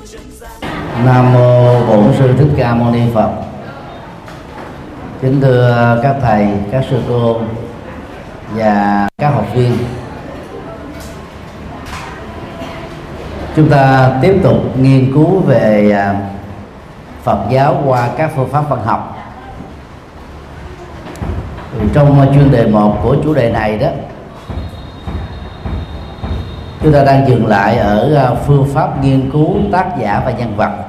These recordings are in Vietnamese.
Nam mô Bổn Sư Thích Ca Mâu Ni Phật. Kính thưa các thầy, các sư cô và các học viên, chúng ta tiếp tục nghiên cứu về Phật giáo qua các phương pháp văn học. Trong chuyên đề 1 của chủ đề này đó, chúng ta đang dừng lại ở phương pháp nghiên cứu tác giả và nhân vật.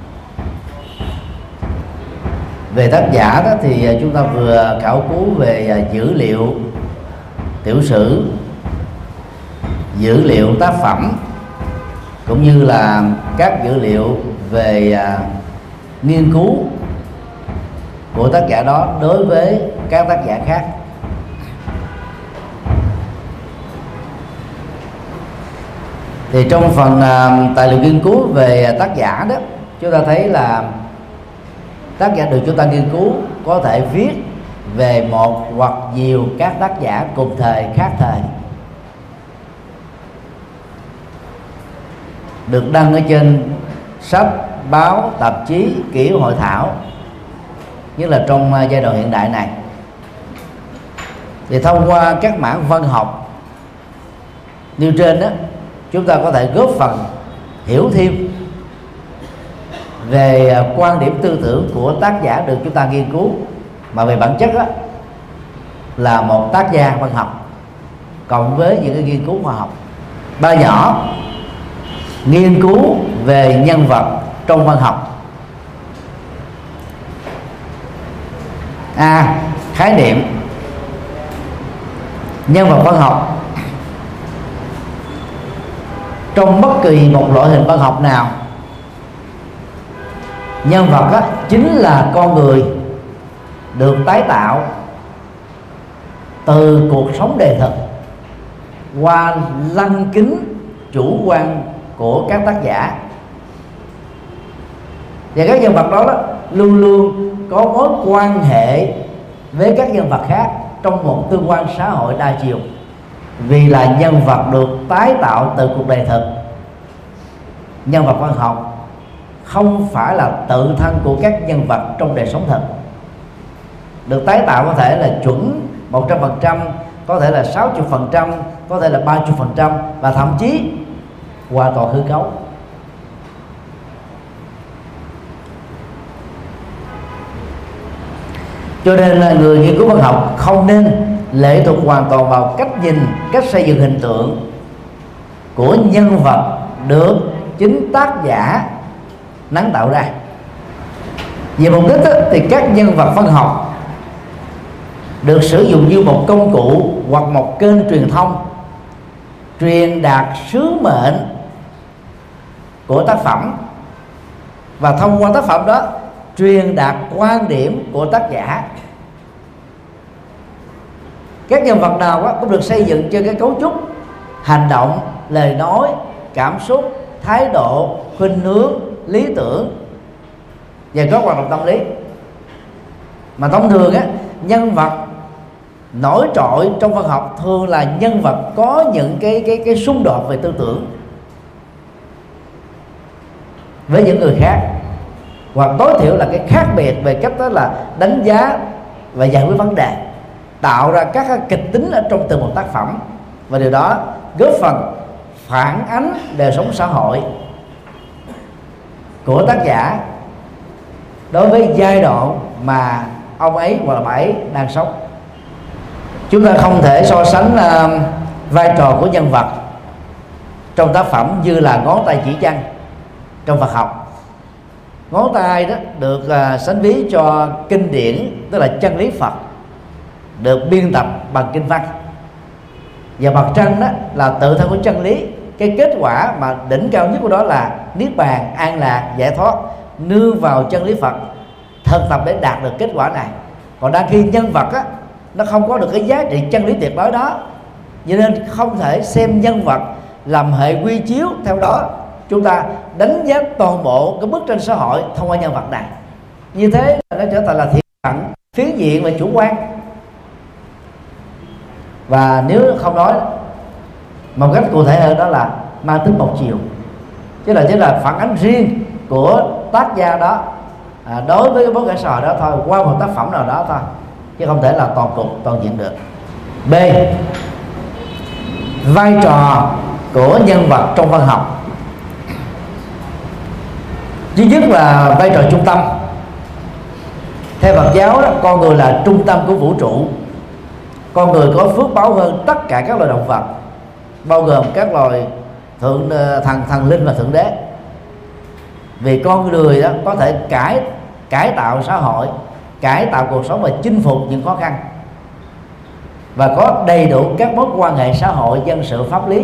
Về tác giả đó thì chúng ta vừa khảo cứu về dữ liệu tiểu sử, dữ liệu tác phẩm, cũng như là các dữ liệu về nghiên cứu của tác giả đó đối với các tác giả khác. Thì trong phần tài liệu nghiên cứu về tác giả đó, chúng ta thấy là tác giả được chúng ta nghiên cứu có thể viết về một hoặc nhiều các tác giả cùng thời, khác thời, được đăng ở trên sách, báo, tạp chí, kỷ yếu hội thảo, nhất là trong giai đoạn hiện đại này. Thì thông qua các mảng văn học nêu trên đó, chúng ta có thể góp phần hiểu thêm về quan điểm tư tưởng của tác giả được chúng ta nghiên cứu, mà về bản chất đó, là một tác gia văn học cộng với những cái nghiên cứu khoa học. Ba nhỏ: nghiên cứu về nhân vật trong văn học. A. Khái niệm. Nhân vật văn học trong bất kỳ một loại hình văn học nào, nhân vật đó chính là con người được tái tạo từ cuộc sống đời thực qua lăng kính chủ quan của các tác giả. Và các nhân vật đó luôn luôn có mối quan hệ với các nhân vật khác trong một tương quan xã hội đa chiều, vì là nhân vật được tái tạo từ cuộc đời thực. Nhân vật văn học không phải là tự thân của các nhân vật trong đời sống thực. Được tái tạo có thể là chuẩn 100%, có thể là 60%, có thể là 30%, và thậm chí hoàn toàn hư cấu. Cho nên là người nghiên cứu văn học không nên lệ thuộc hoàn toàn vào cách nhìn, cách xây dựng hình tượng của nhân vật được chính tác giả nắng tạo ra. Về mục đích thì các nhân vật văn học được sử dụng như một công cụ hoặc một kênh truyền thông, truyền đạt sứ mệnh của tác phẩm, và thông qua tác phẩm đó truyền đạt quan điểm của tác giả. Các nhân vật nào cũng được xây dựng trên cái cấu trúc hành động, lời nói, cảm xúc, thái độ, khuynh hướng, lý tưởng và có hoạt động tâm lý. Mà thông thường nhân vật nổi trội trong văn học thường là nhân vật có những cái xung đột về tư tưởng với những người khác, hoặc tối thiểu là cái khác biệt về cách đó là đánh giá và giải quyết vấn đề, tạo ra các kịch tính ở trong từng một tác phẩm, và điều đó góp phần phản ánh đời sống xã hội của tác giả đối với giai đoạn mà ông ấy hoặc là bà ấy đang sống. Chúng ta không thể so sánh vai trò của nhân vật trong tác phẩm như là ngón tay chỉ chân trong Phật học. Ngón tay đó được sánh ví cho kinh điển, tức là chân lý Phật, được biên tập bằng kinh văn, và mặt trăng đó là tự thân của chân lý. Cái kết quả mà đỉnh cao nhất của đó là niết bàn, an lạc, giải thoát, nương vào chân lý Phật thực tập để đạt được kết quả này. Còn đang khi nhân vật nó không có được cái giá trị chân lý tuyệt đối đó, cho nên không thể xem nhân vật làm hệ quy chiếu theo đó. Chúng ta đánh giá toàn bộ cái bức tranh xã hội thông qua nhân vật này, như thế là nó trở thành là thiện cận, phiến diện và chủ quan. Và nếu không nói một cách cụ thể hơn, đó là mang tính một chiều. chứ là chỉ là phản ánh riêng của tác gia đó đối với cái bối cảnh xã hội đó thôi, qua một tác phẩm nào đó thôi, chứ không thể là toàn cục toàn diện được. B, vai trò của nhân vật trong văn học. Thứ nhất là vai trò trung tâm. Theo Phật giáo đó, con người là trung tâm của vũ trụ. Con người có phước báo hơn tất cả các loài động vật, bao gồm các loài thần linh và thượng đế. Vì con người đó có thể cải tạo xã hội, cải tạo cuộc sống và chinh phục những khó khăn, và có đầy đủ các mối quan hệ xã hội, dân sự, pháp lý.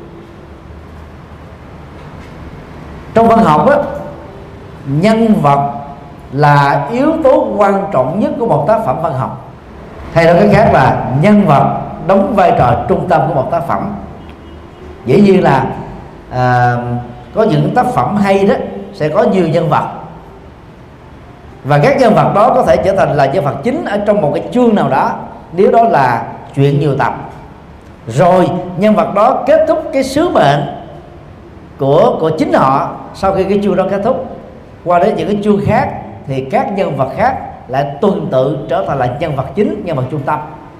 Trong văn học đó, nhân vật là yếu tố quan trọng nhất của một tác phẩm văn học, hay nói cách khác là nhân vật đóng vai trò trung tâm của một tác phẩm. Dĩ nhiên là có những tác phẩm hay đó sẽ có nhiều nhân vật, và các nhân vật đó có thể trở thành là nhân vật chính ở trong một cái chương nào đó, nếu đó là chuyện nhiều tập. Rồi nhân vật đó kết thúc cái sứ mệnh của chính họ sau khi cái chương đó kết thúc, qua đến những cái chương khác thì các nhân vật khác lại tuần tự trở thành là nhân vật chính, nhân vật trung tâm.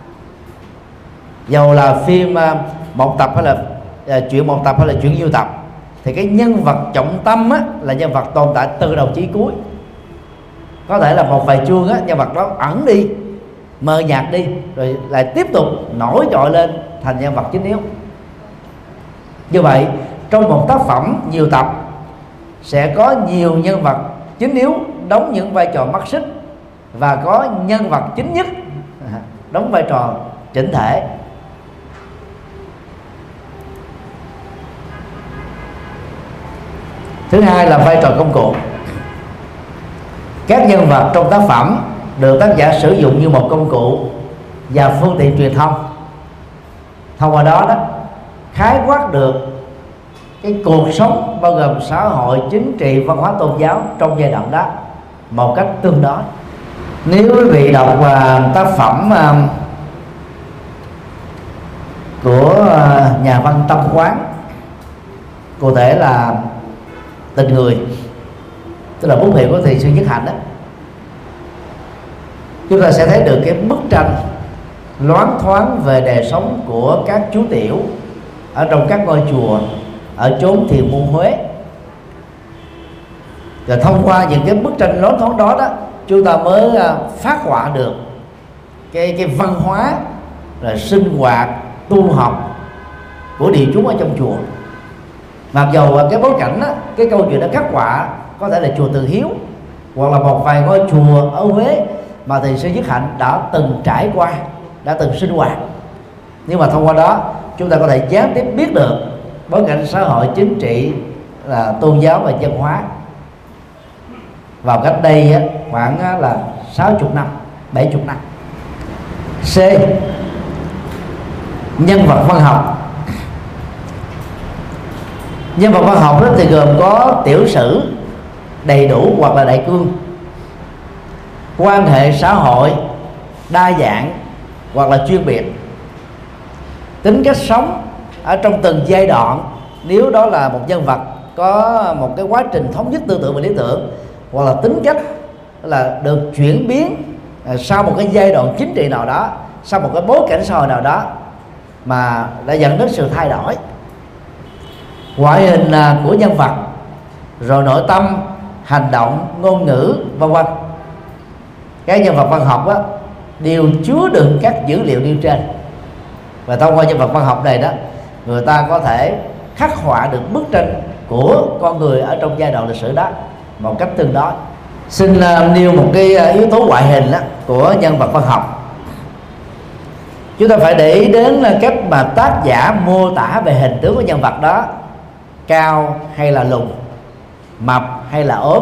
Dầu là phim một tập hay là chuyện một tập hay là chuyện nhiều tập, thì cái nhân vật trọng tâm á, là nhân vật tồn tại từ đầu chí cuối. Có thể là một vài chương á, nhân vật đó ẩn đi, mờ nhạt đi, rồi lại tiếp tục nổi trội lên thành nhân vật chính yếu. Như vậy trong một tác phẩm nhiều tập sẽ có nhiều nhân vật chính yếu đóng những vai trò mắt xích, và có nhân vật chính nhất đóng vai trò chỉnh thể. Thứ hai là vai trò công cụ. Các nhân vật trong tác phẩm được tác giả sử dụng như một công cụ và phương tiện truyền thông. Thông qua đó khái quát được cái cuộc sống bao gồm xã hội, chính trị, văn hóa, tôn giáo trong giai đoạn đó một cách tương đối. Nếu quý vị đọc tác phẩm của nhà văn Tâm Quán, cụ thể là Tình Người, tức là bút hiệu của Thiền sư Nhất Hạnh đó, chúng ta sẽ thấy được cái bức tranh loáng thoáng về đời sống của các chú tiểu ở trong các ngôi chùa ở chốn Thiền Môn Huế. Và thông qua những cái bức tranh loáng thoáng đó chúng ta mới phát họa được cái văn hóa, rồi sinh hoạt, tu học của địa chúng ở trong chùa. Mặc dầu cái bối cảnh cái câu chuyện đã khắc họa có thể là chùa Từ Hiếu hoặc là một vài ngôi chùa ở Huế mà Thiền sư Nhất Hạnh đã từng trải qua, đã từng sinh hoạt, nhưng mà thông qua đó chúng ta có thể gián tiếp biết được bối cảnh xã hội, chính trị, là tôn giáo và văn hóa vào cách đây khoảng là 60 năm, 70 năm. C, nhân vật văn học. Nhân vật văn học đó thì gồm có tiểu sử đầy đủ hoặc là đại cương, quan hệ xã hội đa dạng hoặc là chuyên biệt, tính cách sống ở trong từng giai đoạn nếu đó là một nhân vật có một cái quá trình thống nhất tư tưởng và lý tưởng, hoặc là tính cách là được chuyển biến sau một cái giai đoạn chính trị nào đó, sau một cái bối cảnh xã hội nào đó mà đã dẫn đến sự thay đổi. Ngoại hình của nhân vật, rồi nội tâm, hành động, ngôn ngữ, vân vân. Các nhân vật văn học đều chứa đựng các dữ liệu nêu trên, và thông qua nhân vật văn học này đó, người ta có thể khắc họa được bức tranh của con người ở trong giai đoạn lịch sử đó một cách tương đối. Xin nêu một cái yếu tố ngoại hình của nhân vật văn học. Chúng ta phải để ý đến cách mà tác giả mô tả về hình tướng của nhân vật đó, cao hay là lùn, mập hay là ốm,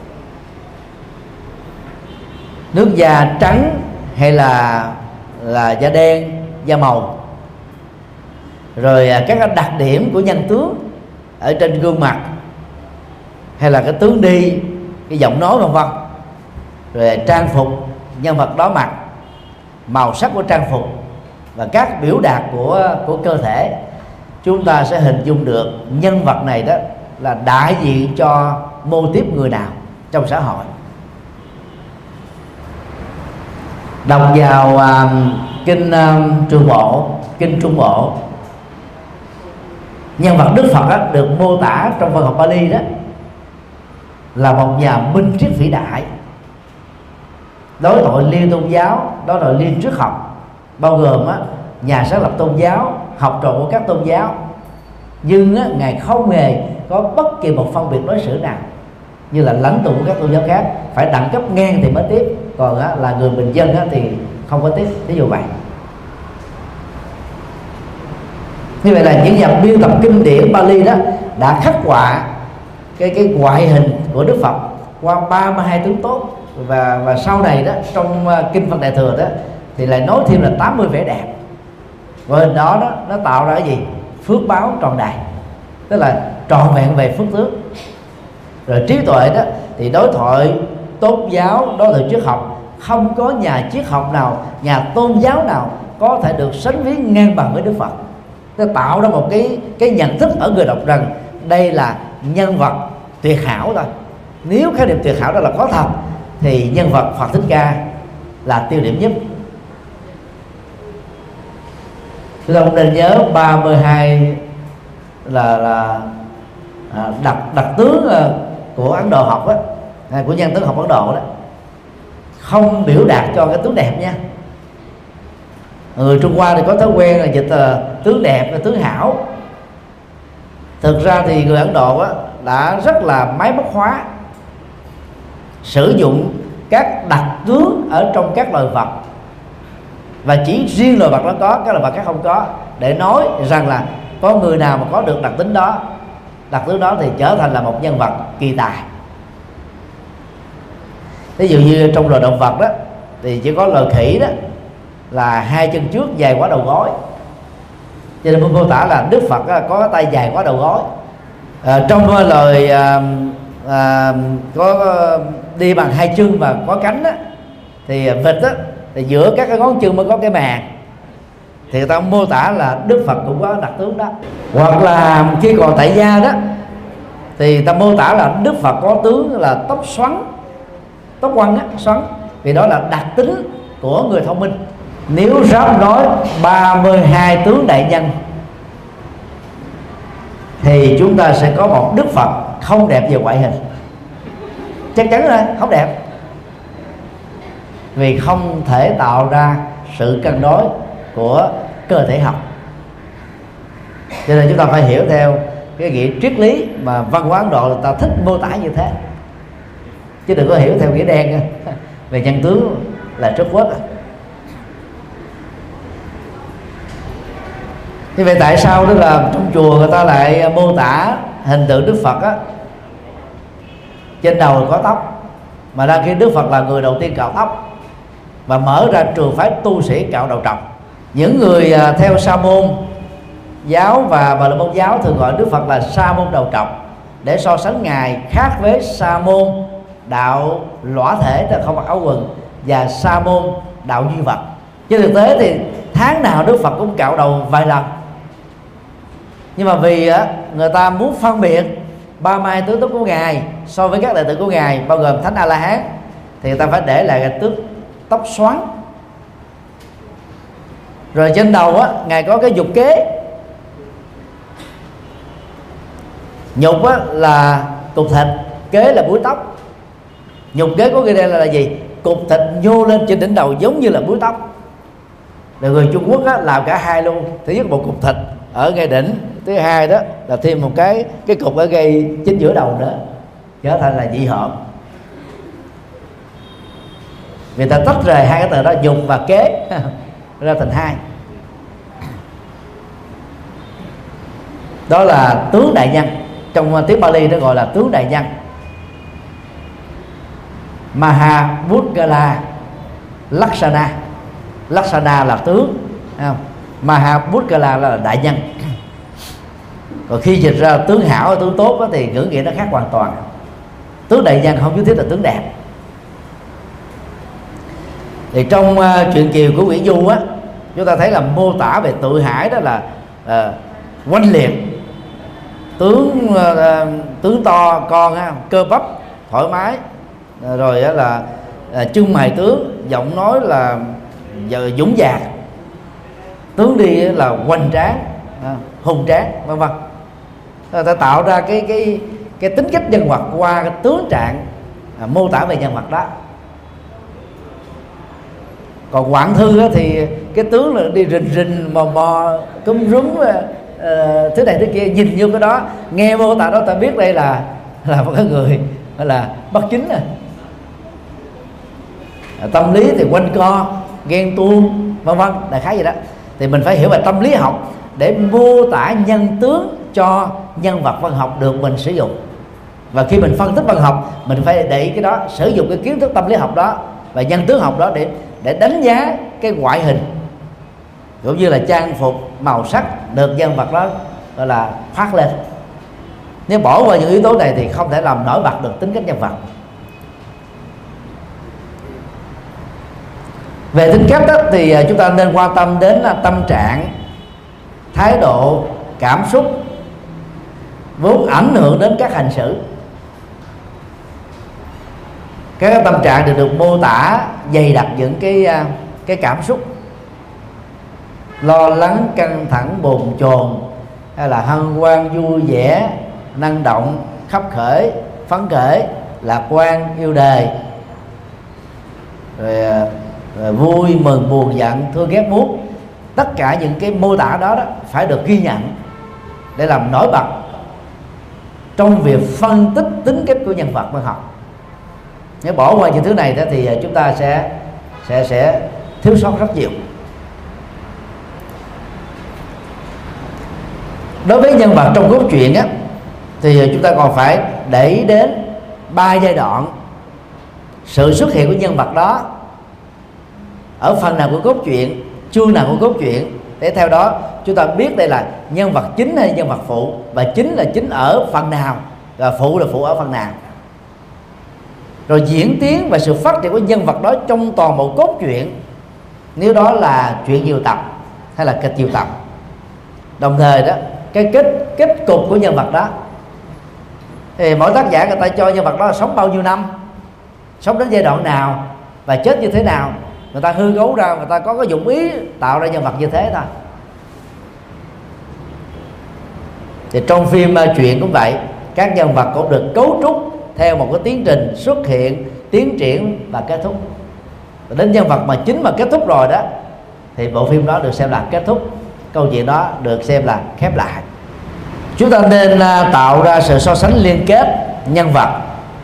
nước da trắng hay là da đen, da màu, rồi các đặc điểm của nhân tướng ở trên gương mặt, hay là cái tướng đi, cái giọng nói vân vân, rồi trang phục nhân vật đó mặc, màu sắc của trang phục và các biểu đạt của cơ thể, chúng ta sẽ hình dung được nhân vật này đó là đại diện cho mô tiếp người nào trong xã hội. Đọc vào kinh Trường Bộ, kinh Trung Bộ, nhân vật Đức Phật đó, được mô tả trong văn học Pali đó là một nhà minh triết vĩ đại, đối thoại liên tôn giáo, đối thoại liên triết học, bao gồm nhà sáng lập tôn giáo, học trò của các tôn giáo, nhưng ngài không hề có bất kỳ một phân biệt đối xử nào như là lãnh tụ của các tôn giáo khác, phải đẳng cấp ngang thì mới tiếp, còn là người bình dân thì không có tiếp. Ví dụ vậy. Như vậy là những nhà biên tập kinh điển Pali đó đã khắc họa cái ngoại hình của Đức Phật qua 32 tướng tốt, và sau này đó trong kinh Phật Đại Thừa đó thì lại nói thêm là 80 vẻ đẹp, và hình đó nó tạo ra cái gì? Phước báo tròn đầy, tức là trọn vẹn về phước tướng. Rồi trí tuệ đó thì đối thoại tôn giáo, đối thoại triết học, không có nhà triết học nào, nhà tôn giáo nào có thể được sánh ví ngang bằng với Đức Phật. Nó tạo ra một cái nhận thức ở người đọc rằng đây là nhân vật tuyệt hảo thôi. Nếu khái niệm tuyệt hảo đó là có thật thì nhân vật Phật Thích Ca là tiêu điểm nhất. Chúng ta cũng nên nhớ 32 là đặc tướng của Ấn Độ học đó, của nhân tướng học Ấn Độ đó, không biểu đạt cho cái tướng đẹp nha. Người Trung Hoa thì có thói quen là dịch tướng đẹp và tướng hảo. Thực ra thì người Ấn Độ đã rất là máy móc hóa, sử dụng các đặc tướng ở trong các loài vật, và chỉ riêng loài vật đó có, các loài vật khác không có, để nói rằng là có người nào mà có được đặc tính đó, đặc tướng đó thì trở thành là một nhân vật kỳ tài. Ví dụ như trong loài động vật đó thì chỉ có loài khỉ đó là hai chân trước dài quá đầu gối, cho nên mô tả là Đức Phật có tay dài quá đầu gối. Trong loài có đi bằng hai chân và có cánh đó, thì vịt đó, thì giữa các cái ngón chân mới có cái màng, thì người ta mô tả là Đức Phật cũng có đặc tướng đó. Hoặc là khi còn tại gia đó thì ta mô tả là Đức Phật có tướng là tóc xoắn, tóc quăn xoắn, vì đó là đặc tính của người thông minh. Nếu ráp nói 32 tướng đại nhân thì chúng ta sẽ có một Đức Phật không đẹp về ngoại hình, chắc chắn rồi, không đẹp, vì không thể tạo ra sự cân đối của cơ thể học. Cho nên chúng ta phải hiểu theo cái nghĩa triết lý mà văn hóa Ấn Độ người ta thích mô tả như thế, chứ đừng có hiểu theo nghĩa đen về nhân tướng là trất quất. Như vậy tại sao đó là trong chùa người ta lại mô tả hình tượng Đức Phật á, trên đầu có tóc, mà đang khi Đức Phật là người đầu tiên cạo tóc và mở ra trường phái tu sĩ cạo đầu trọc. Những người theo Sa môn giáo và Bà La Môn giáo thường gọi Đức Phật là Sa môn đầu trọc, để so sánh ngài khác với Sa môn đạo lõa thể, tức không mặc áo quần, và Sa môn đạo duy vật. Trên thực tế thì tháng nào Đức Phật cũng cạo đầu vài lần, nhưng mà vì người ta muốn phân biệt 32 tướng tốt của ngài so với các đệ tử của ngài, bao gồm Thánh A La Hán, thì người ta phải để lại cái tóc xoắn. Rồi trên đầu ngài có cái nhục kế. Nhục là cục thịt, kế là búi tóc. Nhục kế của đây là gì? Cục thịt nhô lên trên đỉnh đầu giống như là búi tóc. Rồi người Trung Quốc làm cả hai luôn. Thứ nhất một cục thịt ở ngay đỉnh, thứ hai đó là thêm một cái cục ở ngay chính giữa đầu nữa, trở thành là dị hợm. Người ta tách rời hai cái từ đó, nhục và kế, ra thành hai. Đó là tướng đại nhân. Trong tiếng Pali nó gọi là tướng đại nhân. Mahabudgala Lakshana. Lakshana là tướng, Mahabudgala là đại nhân. Còn khi dịch ra tướng hảo tướng tốt thì ngữ nghĩa nó khác hoàn toàn. Tướng đại nhân không nhất thiết là tướng đẹp. Thì trong truyện Kiều của Nguyễn Du chúng ta thấy là mô tả về Tự Hải đó là oanh liệt, tướng to con ha, cơ bắp thoải mái, rồi đó là chân mày tướng, giọng nói là dũng dạc, tướng đi là hoành tráng, hùng tráng, vân vân. Ta tạo ra cái tính cách nhân vật qua cái tướng trạng mô tả về nhân vật đó. Còn Quảng Thư đó thì cái tướng là đi rình rình mò mò túm rúm thứ này thứ kia, nhìn vô cái đó, nghe mô tả đó ta biết đây là một cái người là bất chính rồi. Tâm lý thì quanh co, ghen tuông, vân vân, đại khái vậy đó. Thì mình phải hiểu về tâm lý học để mô tả nhân tướng cho nhân vật văn học được mình sử dụng. Và khi mình phân tích văn học, mình phải để ý cái đó, sử dụng cái kiến thức tâm lý học đó và nhân tướng học đó để đánh giá cái ngoại hình, cũng như là trang phục, màu sắc được nhân vật đó gọi là phát lên. Nếu bỏ qua những yếu tố này thì không thể làm nổi bật được tính cách nhân vật. Về tính cách đó, thì chúng ta nên quan tâm đến tâm trạng, thái độ, cảm xúc vốn ảnh hưởng đến các hành xử. Các tâm trạng được mô tả dày đặc những cái cảm xúc lo lắng, căng thẳng, bồn chồn, hay là hân hoan, vui vẻ, năng động, khấp khởi, phấn khởi, lạc quan, yêu đời, rồi vui, mừng, buồn, giận, thương, ghét, muốn. Tất cả những cái mô tả đó phải được ghi nhận để làm nổi bật trong việc phân tích tính cách của nhân vật văn học. Nếu bỏ qua những thứ này đó thì chúng ta sẽ thiếu sót rất nhiều. Đối với nhân vật trong cốt truyện á, thì chúng ta còn phải để ý đến 3 giai đoạn sự xuất hiện của nhân vật đó ở phần nào của cốt truyện, chương nào của cốt truyện, để theo đó chúng ta biết đây là nhân vật chính hay nhân vật phụ, và chính là chính ở phần nào và phụ là phụ ở phần nào. Rồi diễn tiến và sự phát triển của nhân vật đó trong toàn bộ cốt truyện, nếu đó là chuyện nhiều tập hay là kịch nhiều tập. Đồng thời đó, cái kết cục của nhân vật đó thì mỗi tác giả người ta cho nhân vật đó là sống bao nhiêu năm, sống đến giai đoạn nào và chết như thế nào. Người ta hư cấu ra, người ta có cái dụng ý tạo ra nhân vật như thế thôi. Thì trong phim truyện cũng vậy, các nhân vật cũng được cấu trúc theo một cái tiến trình xuất hiện, tiến triển và kết thúc. Và đến nhân vật mà chính mà kết thúc rồi đó thì bộ phim đó được xem là kết thúc, câu chuyện đó được xem là khép lại. Chúng ta nên tạo ra sự so sánh liên kết nhân vật.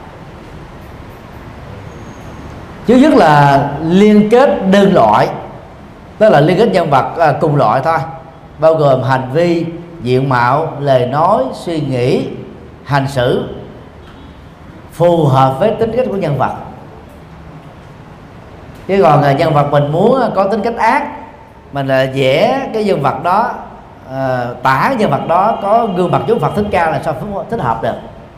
Thứ nhất là liên kết đơn loại, tức là liên kết nhân vật cùng loại thôi, bao gồm hành vi, diện mạo, lời nói, suy nghĩ, hành xử phù hợp với tính cách của nhân vật. Chứ còn nhân vật mình muốn có tính cách ác, mình là vẽ cái nhân vật đó, tả nhân vật đó có gương mặt giống Phật thích cao là sao thích hợp được.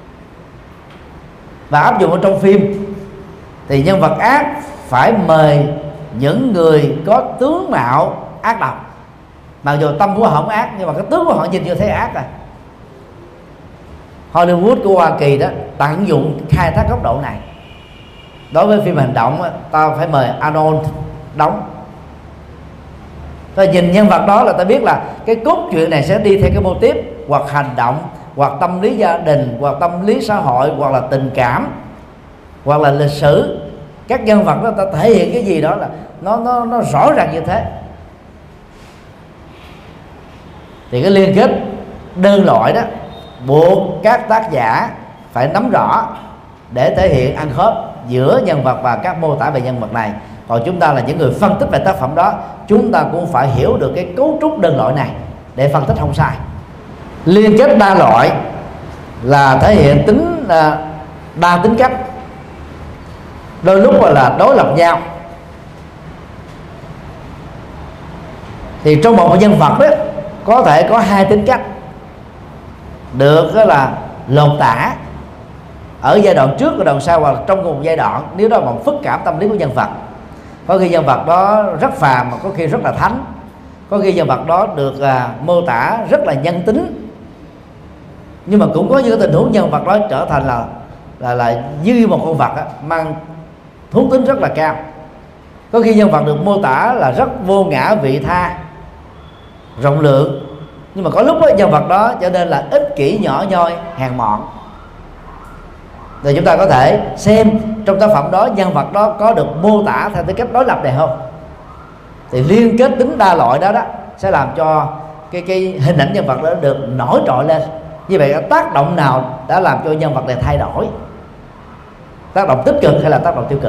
Và áp dụng ở trong phim thì nhân vật ác phải mời những người có tướng mạo ác độc, mặc dù tâm của họ không ác nhưng mà cái tướng của họ nhìn như thế ác rồi. Hollywood của Hoa Kỳ đó tận dụng khai thác góc độ này. Đối với phim hành động ta phải mời Arnold đóng. Rồi nhìn nhân vật đó là ta biết là cái cốt truyện này sẽ đi theo cái mô típ hoặc hành động, hoặc tâm lý gia đình, hoặc tâm lý xã hội, hoặc là tình cảm, hoặc là lịch sử. Các nhân vật đó ta thể hiện cái gì đó là nó rõ ràng như thế. Thì cái liên kết đơn loại đó buộc các tác giả phải nắm rõ để thể hiện ăn khớp giữa nhân vật và các mô tả về nhân vật này. Còn chúng ta là những người phân tích về tác phẩm đó, chúng ta cũng phải hiểu được cái cấu trúc đơn loại này để phân tích không sai. Liên kết đa loại là thể hiện tính đa tính cách, đôi lúc là đối lập nhau. Thì trong một nhân vật đó có thể có 2 tính cách được là lột tả ở giai đoạn trước và đoạn sau, hoặc trong cùng giai đoạn, nếu đó là một phức cảm tâm lý của nhân vật. Có khi nhân vật đó rất phàm mà có khi rất là thánh, có khi nhân vật đó được mô tả rất là nhân tính, Nhưng mà cũng có những tình huống nhân vật đó trở thành là như một con vật á, mang thú tính rất là cao. Có khi nhân vật được mô tả là rất vô ngã vị tha, rộng lượng, nhưng mà có lúc đó, nhân vật đó trở nên là ích kỷ, nhỏ nhoi, hèn mọn. Rồi chúng ta có thể xem trong tác phẩm đó nhân vật đó có được mô tả theo cái cách đối lập này không. Thì liên kết tính đa loại đó sẽ làm cho cái hình ảnh nhân vật đó được nổi trội lên. Như vậy tác động nào đã làm cho nhân vật này thay đổi? Tác động tích cực hay là tác động tiêu cực?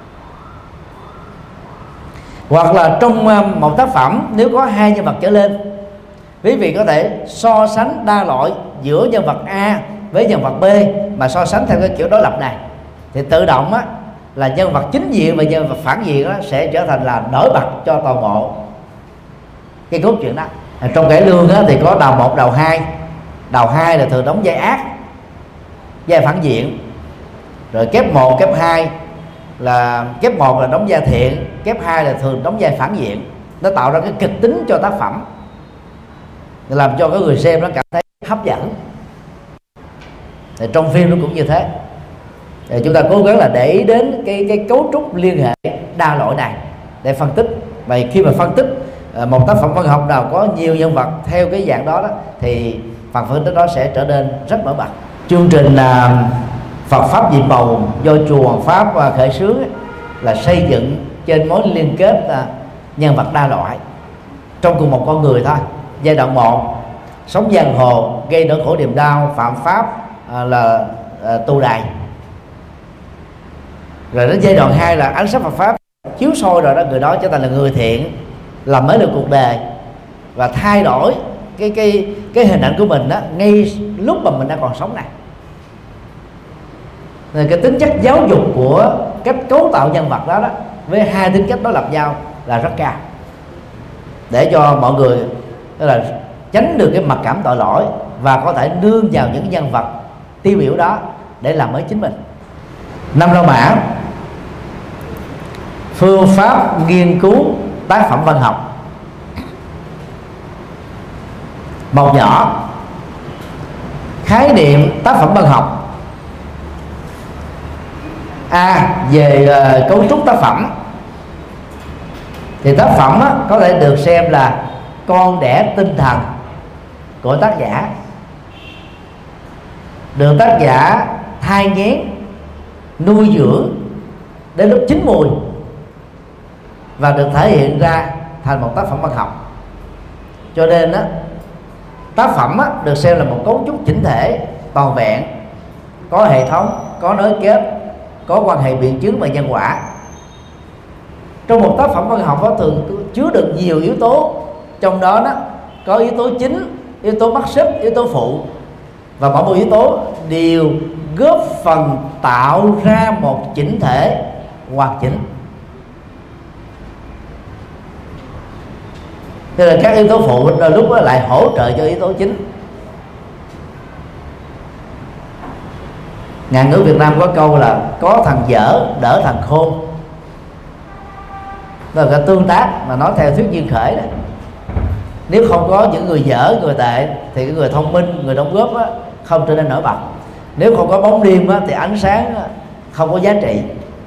Hoặc là trong một tác phẩm nếu có hai nhân vật trở lên, quý vị có thể so sánh đa loại giữa nhân vật A với nhân vật B, mà so sánh theo cái kiểu đối lập này, thì tự động á, là nhân vật chính diện và nhân vật phản diện đó sẽ trở thành là nổi bật cho toàn bộ cái cốt truyện đó. Trong cải lương á, thì có đầu 1, đầu 2. Đầu 2 là thường đóng vai ác, vai phản diện. Rồi kép 1, kép 2 là kép 1 là đóng vai thiện, kép 2 là thường đóng vai phản diện. Nó tạo ra cái kịch tính cho tác phẩm, làm cho cái người xem nó cảm thấy hấp dẫn. Thì trong phim nó cũng như thế. Thì chúng ta cố gắng là để ý đến cái cấu trúc liên hệ đa loại này để phân tích. Vậy khi mà phân tích một tác phẩm văn học nào có nhiều nhân vật theo cái dạng đó, thì phần phân tích đó sẽ trở nên rất nổi bật. Chương trình Phật Pháp Diệm Bầu do chùa Hoàng Pháp khởi xướng là xây dựng trên mối liên kết nhân vật đa loại trong cùng một con người thôi. Giai đoạn 1 sống giang hồ, gây nỗi khổ niềm đau, phạm pháp, là tù đày. Rồi đến giai đoạn 2 là ánh sáng Phật Pháp chiếu soi rồi đó, người đó trở thành là người thiện, làm mới được cuộc đời và thay đổi cái hình ảnh của mình đó ngay lúc mà mình đang còn sống này. Nên cái tính chất giáo dục của cách cấu tạo nhân vật đó với hai tính cách đối lập nhau là rất cao, để cho mọi người tức là tránh được cái mặc cảm tội lỗi và có thể nương vào những nhân vật tiêu biểu đó để làm mới chính mình. 5 La Mã, phương pháp nghiên cứu tác phẩm văn học. Một nhỏ, khái niệm tác phẩm văn học. A. Về cấu trúc tác phẩm, thì tác phẩm có thể được xem là con đẻ tinh thần của tác giả, được tác giả thai nghén, nuôi dưỡng đến lúc chín mùi và được thể hiện ra thành một tác phẩm văn học. Cho nên tác phẩm được xem là một cấu trúc chỉnh thể toàn vẹn, có hệ thống, có nối kết, có quan hệ biện chứng và nhân quả. Trong một tác phẩm văn học thường chứa được nhiều yếu tố, trong đó có yếu tố chính, yếu tố mắt xích, yếu tố phụ, và mỗi một yếu tố đều góp phần tạo ra một chỉnh thể hoàn chỉnh. Tức là các yếu tố phụ đôi lúc lại hỗ trợ cho yếu tố chính. Ngạn ngữ Việt Nam có câu là có thằng dở đỡ thằng khôn. Đó là cái tương tác mà nói theo thuyết duyên khởi đấy. Nếu không có những người dở, người tệ, thì cái người thông minh, người đóng góp không trở nên nổi bật. Nếu không có bóng đêm thì ánh sáng không có giá trị.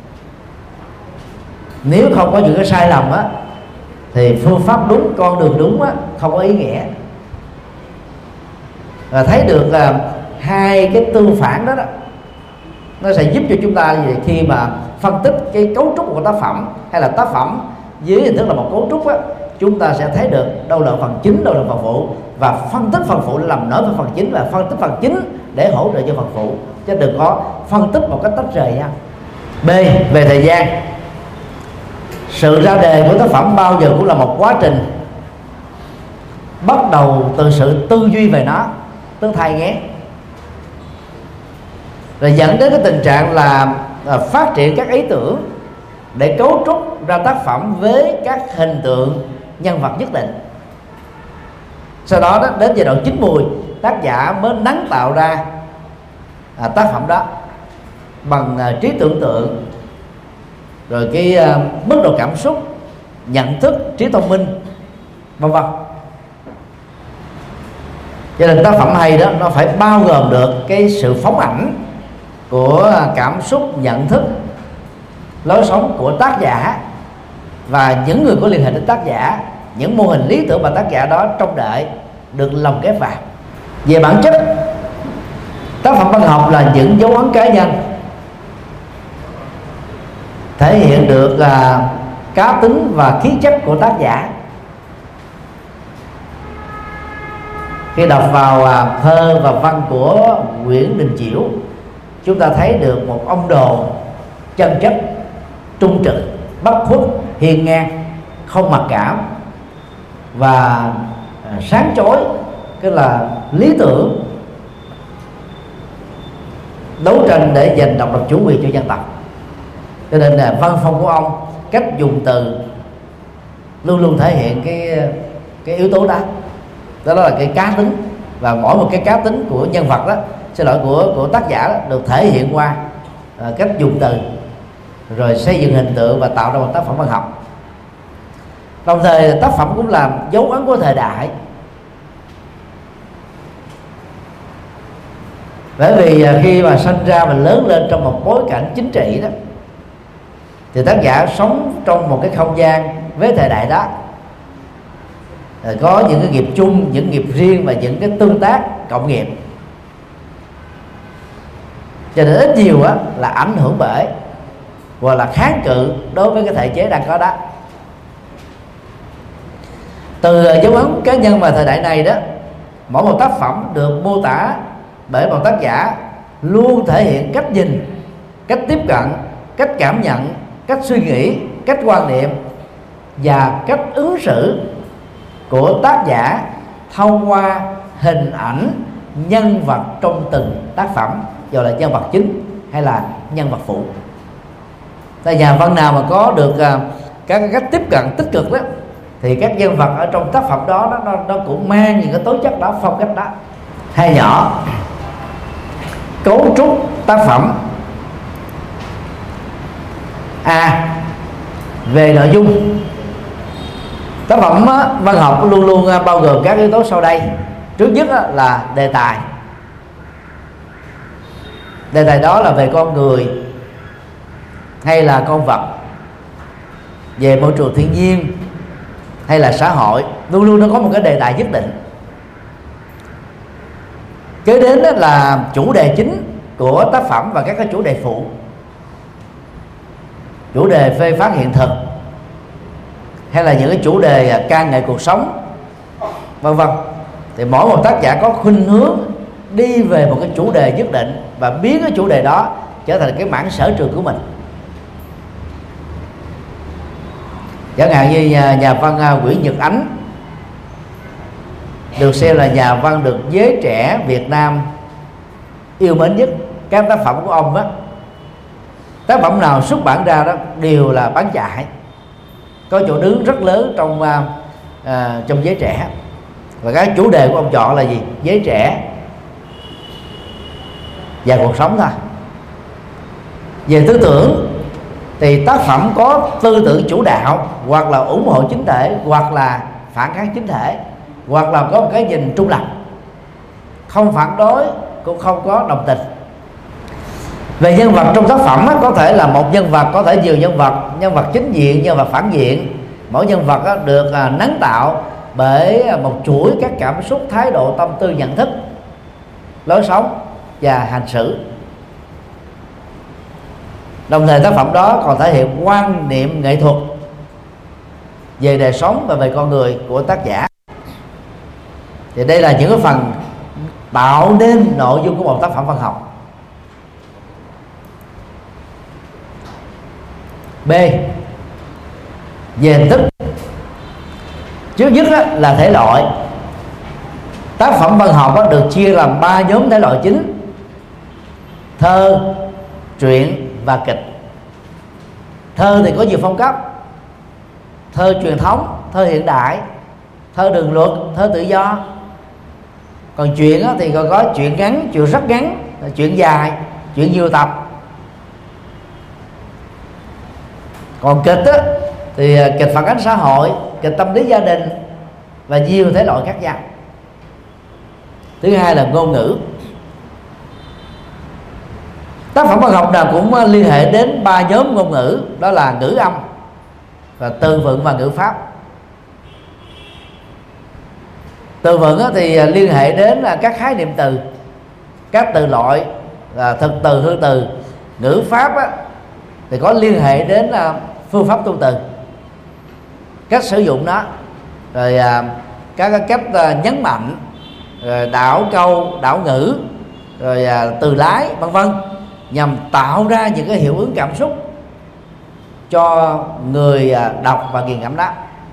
Nếu không có những cái sai lầm thì phương pháp đúng, con đường đúng không có ý nghĩa. Và thấy được là hai cái tương phản đó nó sẽ giúp cho chúng ta khi mà phân tích cái cấu trúc của tác phẩm, hay là tác phẩm dưới hình thức là một cấu trúc chúng ta sẽ thấy được đâu là phần chính, đâu là phần phụ, và phân tích phần phụ để làm nổi với phần chính, và phân tích phần chính để hỗ trợ cho phần phụ, chứ đừng có phân tích một cách tách rời nhau. B. Về thời gian, sự ra đề của tác phẩm bao giờ cũng là một quá trình, bắt đầu từ sự tư duy về nó, tức thai nghén, rồi dẫn đến cái tình trạng là phát triển các ý tưởng để cấu trúc ra tác phẩm với các hình tượng nhân vật nhất định. Sau đó đến giai đoạn chín mùi, tác giả mới nắng tạo ra tác phẩm đó bằng trí tưởng tượng, rồi cái mức độ cảm xúc, nhận thức, trí thông minh, vân vân. Cho nên tác phẩm hay đó nó phải bao gồm được cái sự phóng ảnh của cảm xúc, nhận thức, lối sống của tác giả và những người có liên hệ đến tác giả, những mô hình lý tưởng mà tác giả đó trông đợi được lồng ghép vào. Về bản chất, tác phẩm văn học là những dấu ấn cá nhân thể hiện được cá tính và khí chất của tác giả. Khi đọc vào thơ và văn của Nguyễn Đình Chiểu, chúng ta thấy được một ông đồ chân chất, trung trực, bất khuất, hiên ngang, không mặc cảm và sáng chói, tức là lý tưởng đấu tranh để giành độc lập chủ quyền cho dân tộc. Cho nên là văn phong của ông, cách dùng từ luôn luôn thể hiện cái yếu tố đó. Đó là cái cá tính, và mỗi một cái cá tính của nhân vật đó, của tác giả đó, được thể hiện qua cách dùng từ, rồi xây dựng hình tượng và tạo ra một tác phẩm văn học. Đồng thời tác phẩm cũng là dấu ấn của thời đại, bởi vì khi mà sinh ra và lớn lên trong một bối cảnh chính trị đó, thì tác giả sống trong một cái không gian với thời đại đó, có những cái nghiệp chung, những nghiệp riêng và những cái tương tác cộng nghiệp, cho nên ít nhiều á, là ảnh hưởng bởi hoặc là kháng cự đối với cái thể chế đang có đó. Từ dấu ấn cá nhân và thời đại này đó, mỗi một tác phẩm được mô tả bởi một tác giả luôn thể hiện cách nhìn, cách tiếp cận, cách cảm nhận, cách suy nghĩ, cách quan niệm và cách ứng xử của tác giả thông qua hình ảnh nhân vật trong từng tác phẩm, dù là nhân vật chính hay là nhân vật phụ. Tại nhà văn nào mà có được các cách tiếp cận tích cực đó, thì các nhân vật ở trong tác phẩm đó nó cũng mang những cái tố chất đó, phong cách đó. Hai nhỏ, cấu trúc tác phẩm. Về nội dung, tác phẩm văn học luôn luôn bao gồm các yếu tố sau đây. Trước nhất là đề tài. Đề tài đó là về con người hay là con vật, về môi trường thiên nhiên hay là xã hội, luôn luôn nó có một cái đề tài nhất định. Kế đến đó là chủ đề chính của tác phẩm và các cái chủ đề phụ, chủ đề phê phán hiện thực hay là những cái chủ đề ca ngợi cuộc sống, vân vân. Thì mỗi một tác giả có khuynh hướng đi về một cái chủ đề nhất định và biến cái chủ đề đó trở thành cái mảng sở trường của mình. Chẳng hạn như nhà văn Nguyễn Nhật Ánh được xem là nhà văn được giới trẻ Việt Nam yêu mến nhất. Các tác phẩm của ông đó, tác phẩm nào xuất bản ra đó đều là bán chạy, có chỗ đứng rất lớn trong giới trẻ. Và cái chủ đề của ông chọn là gì? Giới trẻ và cuộc sống thôi. Về tư tưởng thì tác phẩm có tư tưởng chủ đạo, hoặc là ủng hộ chính thể, hoặc là phản kháng chính thể, hoặc là có một cái nhìn trung lập, không phản đối cũng không có đồng tình. Về nhân vật trong tác phẩm có thể là một nhân vật, có thể nhiều nhân vật chính diện, nhân vật phản diện. Mỗi nhân vật được nắng tạo bởi một chuỗi các cảm xúc, thái độ, tâm tư, nhận thức, lối sống và hành xử. Đồng thời tác phẩm đó còn thể hiện quan niệm nghệ thuật về đời sống và về con người của tác giả. Thì đây là những cái phần tạo nên nội dung của một tác phẩm văn học. B. Về hình thức. Trước nhất là thể loại. Tác phẩm văn học được chia làm 3 nhóm thể loại chính: thơ, truyện và kịch. Thơ thì có nhiều phong cách: thơ truyền thống, thơ hiện đại, thơ đường luật, thơ tự do. Còn truyện thì còn có truyện ngắn, truyện rất ngắn, truyện dài, truyện nhiều tập. Còn kịch thì kịch phản ánh xã hội, kịch tâm lý gia đình và nhiều thể loại khác nhau. thứ hai là ngôn ngữ. Tác phẩm văn học nào cũng liên hệ đến ba nhóm ngôn ngữ, đó là ngữ âm và từ vựng và ngữ pháp. Từ vựng thì liên hệ đến các khái niệm từ, các từ loại, thực từ, hư từ. Ngữ pháp thì có liên hệ đến phương pháp tu từ, cách sử dụng nó, rồi các cách nhấn mạnh, rồi đảo câu, đảo ngữ, rồi từ lái, vân vân, nhằm tạo ra những cái hiệu ứng cảm xúc cho người đọc và nghiền ngẫm đó.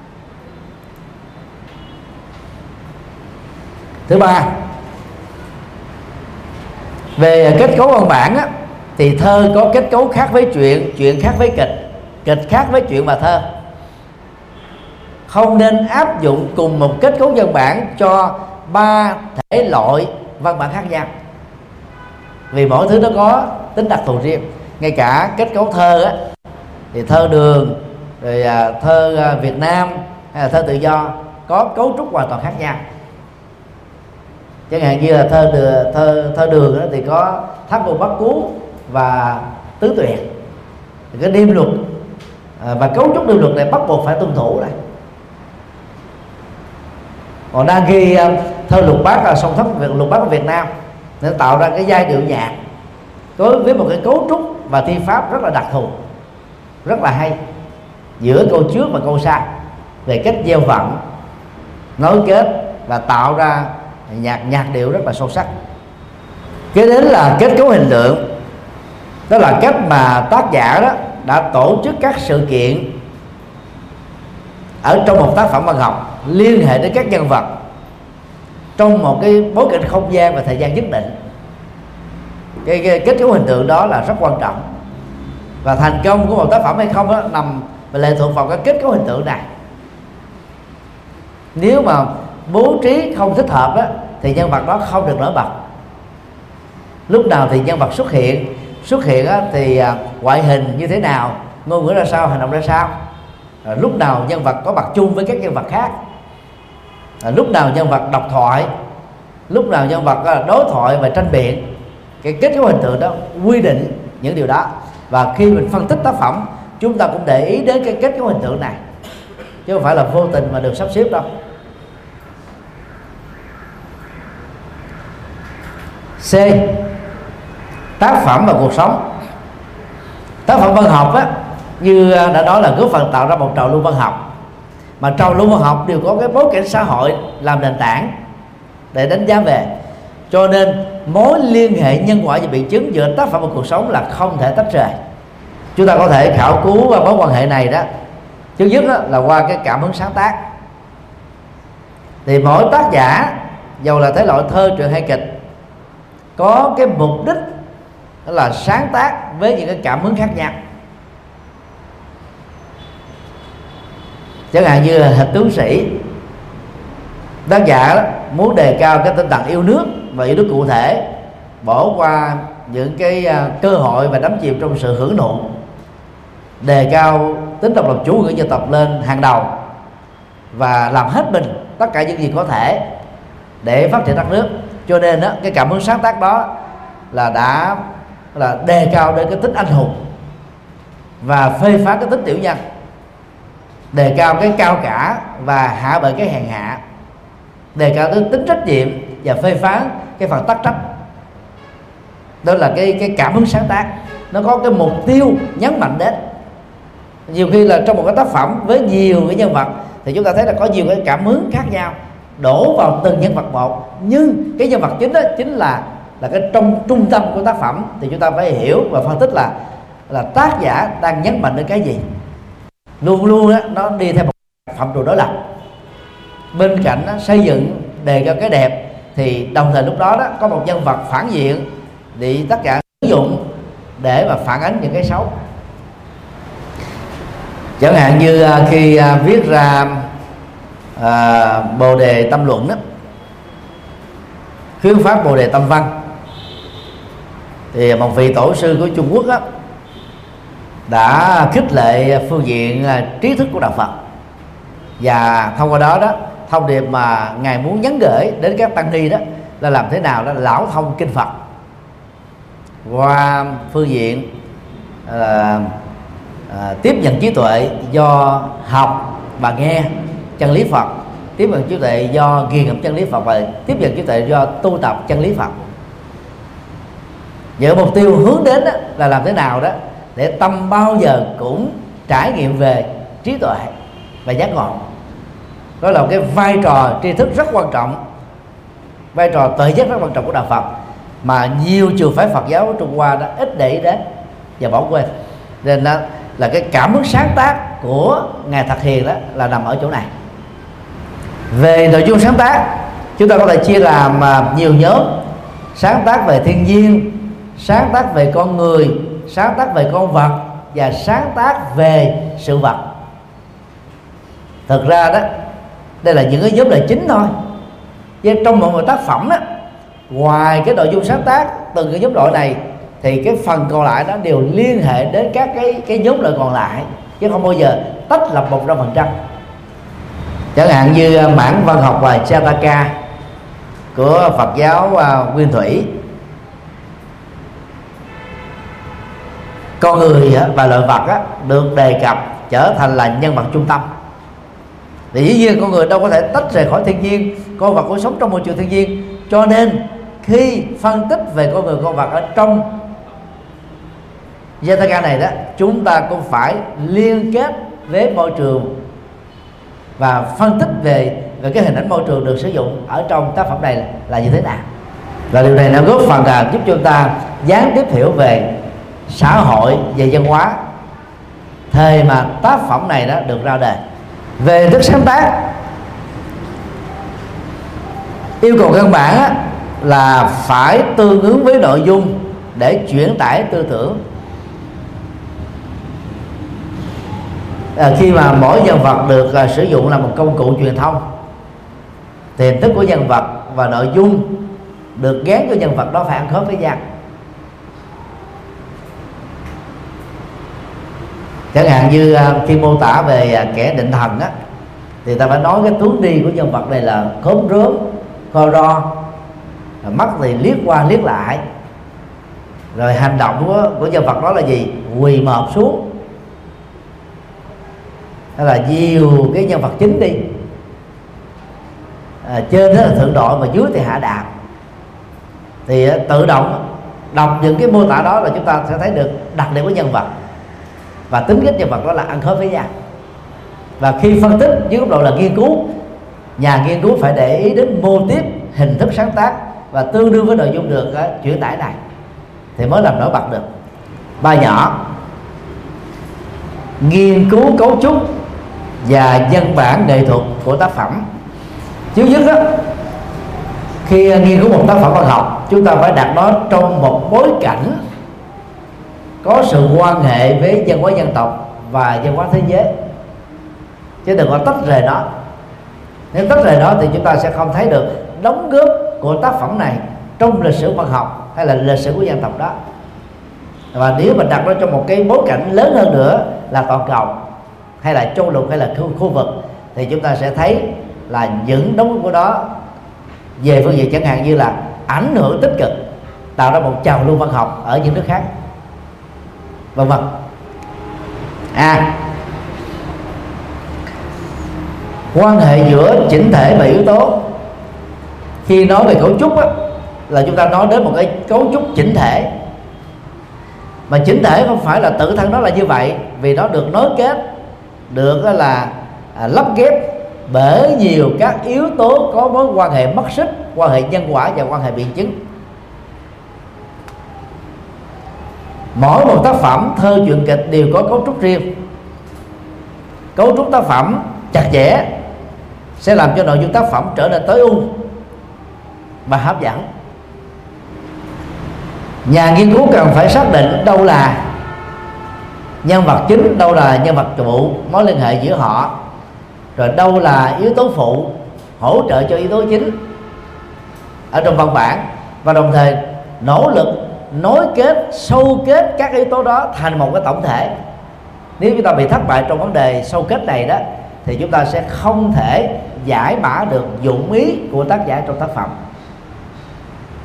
Thứ ba, về kết cấu văn bản thì thơ có kết cấu khác với truyện, truyện khác với kịch, kịch khác với truyện và thơ. Không nên áp dụng cùng một kết cấu văn bản cho ba thể loại văn bản khác nhau, vì mỗi thứ nó có tính đặc thù riêng. Ngay cả kết cấu thơ thì thơ đường, rồi thơ Việt Nam hay là thơ tự do có cấu trúc hoàn toàn khác nhau. Chẳng hạn như là thơ đường thì có Thác Môn Bắc Cú và Tứ Tuyệt, cái điềm luật và cấu trúc điềm luật này bắt buộc phải tuân thủ này. Còn đang ghi thơ lục bát là song thất lục bát của Việt Nam, để tạo ra cái giai điệu nhạc với một cái cấu trúc và thi pháp rất là đặc thù, rất là hay, giữa câu trước và câu sau, về cách gieo vận, nối kết và tạo ra nhạc điệu rất là sâu sắc. Kế đến là kết cấu hình tượng, đó là cách mà tác giả đó đã tổ chức các sự kiện ở trong một tác phẩm văn học liên hệ đến các nhân vật trong một cái bối cảnh không gian và thời gian nhất định. Cái kết cấu hình tượng đó là rất quan trọng, và thành công của một tác phẩm hay không đó nằm và lệ thuộc vào cái kết cấu hình tượng này. Nếu mà bố trí không thích hợp đó, thì nhân vật đó không được nổi bật. Lúc nào thì nhân vật xuất hiện thì ngoại hình như thế nào, ngôn ngữ ra sao, hành động ra sao. Lúc nào nhân vật có mặt chung với các nhân vật khác, lúc nào nhân vật độc thoại, lúc nào nhân vật đối thoại và tranh biện. Cái kết cấu hình tượng đó quy định những điều đó, và khi mình phân tích tác phẩm chúng ta cũng để ý đến cái kết cấu hình tượng này, chứ không phải là vô tình mà được sắp xếp đâu. C. Tác phẩm và cuộc sống. Tác phẩm văn học như đã nói là góp phần tạo ra một trào lưu văn học, mà trào lưu văn học đều có cái bối cảnh xã hội làm nền tảng để đánh giá về. Cho nên mối liên hệ nhân quả và biện chứng giữa tác phẩm và cuộc sống là không thể tách rời. Chúng ta có thể khảo cứu mối quan hệ này đó, trước nhất là qua cái cảm hứng sáng tác. Thì mỗi tác giả, dầu là thể loại thơ, truyện hay kịch, có cái mục đích là sáng tác với những cái cảm hứng khác nhau. Chẳng hạn như là Hịch Tướng Sĩ, tác giả muốn đề cao cái tinh thần yêu nước và yêu nước cụ thể, bỏ qua những cái cơ hội và đắm chìm trong sự hưởng nộ, đề cao tính độc lập chủ nghĩa dân tộc lên hàng đầu và làm hết mình tất cả những gì có thể để phát triển đất nước. Cho nên đó, cái cảm hứng sáng tác đó là đã là đề cao đến cái tính anh hùng và phê phán cái tính tiểu nhân, đề cao cái cao cả và hạ bệ cái hèn hạ, đề cao đến tính trách nhiệm và phê phán cái phần tắc trách. Đó là cái cảm hứng sáng tác, nó có cái mục tiêu nhấn mạnh đến. Nhiều khi là trong một cái tác phẩm với nhiều cái nhân vật thì chúng ta thấy là có nhiều cái cảm hứng khác nhau đổ vào từng nhân vật một, nhưng cái nhân vật chính đó chính là cái trong trung tâm của tác phẩm. Thì chúng ta phải hiểu và phân tích là tác giả đang nhấn mạnh đến cái gì. Luôn luôn đó, nó đi theo một phạm trù đối lập. Bên cạnh đó, xây dựng đề cao cái đẹp thì đồng thời lúc đó có một nhân vật phản diện thì tất cả sử dụng để mà phản ánh những cái xấu. Chẳng hạn như khi viết ra Bồ Đề Tâm Luận đó, khuyến phát Bồ Đề Tâm Văn, thì một vị tổ sư của Trung Quốc đó, đã khích lệ phương diện trí thức của đạo Phật, và thông qua đó thông điệp mà ngài muốn nhắn gửi đến các tăng ni đó là làm thế nào đó lão thông kinh Phật qua phương diện tiếp nhận trí tuệ do học và nghe chân lý Phật, tiếp nhận trí tuệ do nghiền ngẫm chân lý Phật, và tiếp nhận trí tuệ do tu tập chân lý Phật. Vậy mục tiêu hướng đến là làm thế nào đó để tâm bao giờ cũng trải nghiệm về trí tuệ và giác ngộ. Đó là một cái vai trò tri thức rất quan trọng, vai trò tuệ giác rất quan trọng của đạo Phật, mà nhiều trường phái Phật giáo Trung Hoa đã ít để ý đến và bỏ quên. Nên đó là cái cảm hứng sáng tác của ngài Thạc Hiền đó là nằm ở chỗ này. Về nội dung sáng tác, chúng ta có thể chia làm nhiều nhóm: sáng tác về thiên nhiên, sáng tác về con người, sáng tác về con vật, và sáng tác về sự vật. Thực ra đó, đây là những cái nhóm đề chính thôi. Chứ trong một tác phẩm đó, ngoài cái nội dung sáng tác từng cái nhóm đội này, thì cái phần còn lại nó đều liên hệ đến các cái nhóm đội còn lại, chứ không bao giờ tách lập 100%. Chẳng hạn như mảng văn học và Jataka của Phật giáo Nguyên Thủy, con người và loài vật được đề cập trở thành là nhân vật trung tâm. Thì dĩ nhiên con người đâu có thể tách rời khỏi thiên nhiên, con vật cũng sống trong môi trường thiên nhiên. Cho nên khi phân tích về con người con vật ở trong Jataka này đó, chúng ta cũng phải liên kết với môi trường và phân tích về cái hình ảnh môi trường được sử dụng ở trong tác phẩm này là như thế nào. Và điều này nó góp phần giúp chúng ta gián tiếp hiểu về xã hội, về văn hóa thời mà tác phẩm này đó được ra đời. Về thức sáng tác, yêu cầu căn bản là phải tương ứng với nội dung để chuyển tải tư tưởng. Khi mà mỗi nhân vật được sử dụng là một công cụ truyền thông, thì hình thức của nhân vật và nội dung được gán cho nhân vật đó phải ăn khớp với nhau. Chẳng hạn như khi mô tả về kẻ định thần á, thì ta phải nói cái tướng đi của nhân vật này là khóm rớm, co ro, mắt thì liếc qua liếc lại, rồi hành động của nhân vật đó là gì? Quỳ mọp xuống, hay là nhiều cái nhân vật chính đi, trên đó là thượng đội và dưới thì hạ đạp. Thì tự động đọc những cái mô tả đó là chúng ta sẽ thấy được đặc điểm của nhân vật và tính cách nhân vật đó là ăn khớp với nhau. Và khi phân tích dưới góc độ là nghiên cứu, nhà nghiên cứu phải để ý đến mô típ, hình thức sáng tác và tương đương với nội dung được chuyển tải này thì mới làm nổi bật được. Ba nhỏ: nghiên cứu cấu trúc và nhân bản nghệ thuật của tác phẩm. Trước nhất đó, khi nghiên cứu một tác phẩm văn học, chúng ta phải đặt nó trong một bối cảnh có sự quan hệ với văn hóa dân tộc và văn hóa thế giới, chứ đừng có tách rời nó. Nếu tách rời nó thì chúng ta sẽ không thấy được đóng góp của tác phẩm này trong lịch sử văn học hay là lịch sử của dân tộc đó. Và nếu mình đặt nó trong một cái bối cảnh lớn hơn nữa là toàn cầu hay là châu lục hay là khu vực, thì chúng ta sẽ thấy là những đóng góp của nó về phương diện chẳng hạn như là ảnh hưởng tích cực, tạo ra một trào lưu văn học ở những nước khác, vân vân. Quan hệ giữa chỉnh thể và yếu tố. Khi nói về cấu trúc là chúng ta nói đến một cái cấu trúc chỉnh thể, mà chỉnh thể không phải là tự thân nó là như vậy, vì nó được nối kết, được là lắp ghép bởi nhiều các yếu tố có mối quan hệ mất xích, quan hệ nhân quả và quan hệ biện chứng. Mỗi một tác phẩm thơ truyện kịch đều có cấu trúc riêng. Cấu trúc tác phẩm chặt chẽ sẽ làm cho nội dung tác phẩm trở nên tối ưu và hấp dẫn. Nhà nghiên cứu cần phải xác định đâu là nhân vật chính, đâu là nhân vật trụ, mối liên hệ giữa họ, rồi đâu là yếu tố phụ hỗ trợ cho yếu tố chính ở trong văn bản, và đồng thời nỗ lực nối kết, sâu kết các yếu tố đó thành một cái tổng thể. Nếu chúng ta bị thất bại trong vấn đề sâu kết này đó, thì chúng ta sẽ không thể giải mã được dụng ý của tác giả trong tác phẩm.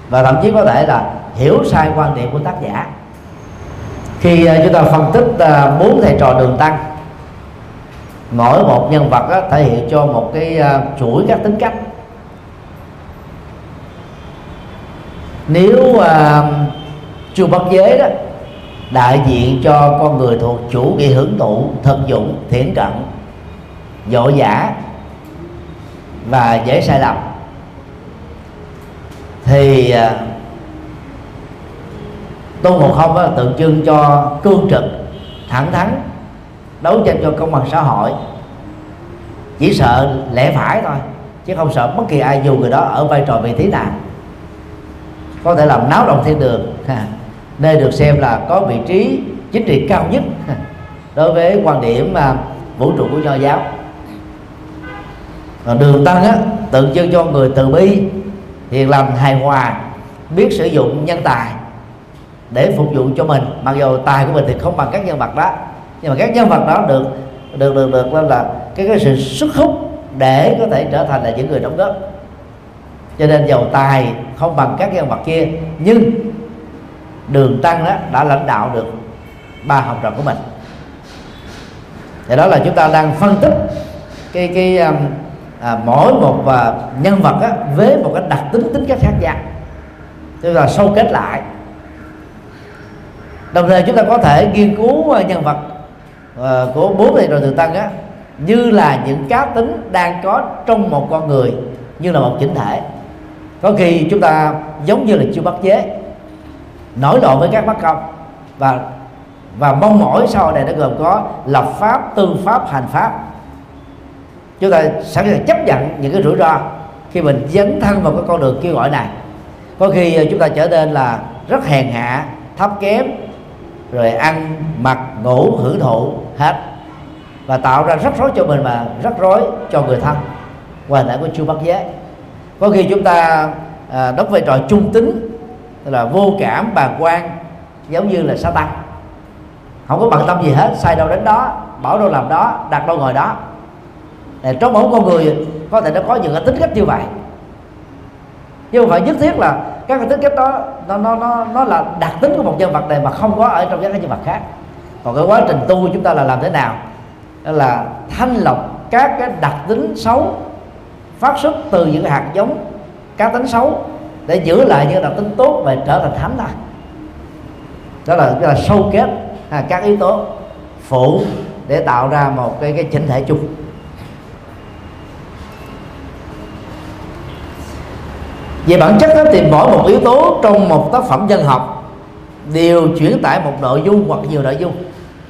và thậm chí có thể là hiểu sai quan điểm của tác giả. Khi chúng ta phân tích 4 thầy trò Đường Tăng, mỗi một nhân vật thể hiện cho một cái chuỗi các tính cách. Nếu Chu Bất Giới đó đại diện cho con người thuộc chủ nghĩa hưởng thụ, thực dụng, thiển cận, vội vã và dễ sai lầm, thì Tôn Ngộ Không đó tượng trưng cho cương trực, thẳng thắn, đấu tranh cho công bằng xã hội, chỉ sợ lẽ phải thôi chứ không sợ bất kỳ ai dù người đó ở vai trò vị trí nào, có thể làm náo động thiên đường, nơi được xem là có vị trí chính trị cao nhất đối với quan điểm vũ trụ của Nho giáo. Còn Đường Tăng á, tượng trưng cho người từ bi, hiền lành, hài hòa, biết sử dụng nhân tài để phục vụ cho mình. Mặc dù tài của mình thì không bằng các nhân vật đó, nhưng mà các nhân vật đó được là cái sự sức hút để có thể trở thành là những người đóng góp. Cho nên giàu tài không bằng các nhân vật kia, nhưng Đường Tăng đó đã lãnh đạo được 3 học trò của mình. Thì đó là chúng ta đang phân tích mỗi một nhân vật với một cái đặc tính cách khác nhau, tức là sâu kết lại. Đồng thời chúng ta có thể nghiên cứu nhân vật của 4 thầy trò Đường Tăng như là những cá tính đang có trong một con người, như là một chỉnh thể. Có khi chúng ta giống như là Chu Bất Giới, nổi loạn với các bất công và mong mỏi sau này nó gồm có lập pháp, tư pháp, hành pháp. Chúng ta sẵn sàng chấp nhận những cái rủi ro khi mình dấn thân vào cái con đường kêu gọi này. Có khi chúng ta trở nên là rất hèn hạ, thấp kém, rồi ăn mặc ngủ hưởng thụ hết, và tạo ra rắc rối cho mình và rắc rối cho người thân, qua hình ảnh của Chu Bất Giới. Có khi chúng ta đóng vai trò trung tính, tức là vô cảm, bàng quan, giống như là Sa-tan, không có bận tâm gì hết, sai đâu đến đó, bảo đâu làm đó, đặt đâu ngồi đó. Trong mỗi con người có thể nó có những cái tính cách như vậy, chứ không phải nhất thiết là các cái tính cách đó nó là đặc tính của một nhân vật này mà không có ở trong các cái nhân vật khác. Còn cái quá trình tu của chúng ta là làm thế nào? Đó là thanh lọc các cái đặc tính xấu phát xuất từ những hạt giống cá tính xấu để giữ lại những đặc tính tốt và trở thành thánh thôi. Đó là sâu kết các yếu tố phụ để tạo ra một cái chỉnh thể chung. Về bản chất đó, thì mỗi một yếu tố trong một tác phẩm văn học đều chuyển tải một nội dung hoặc nhiều nội dung,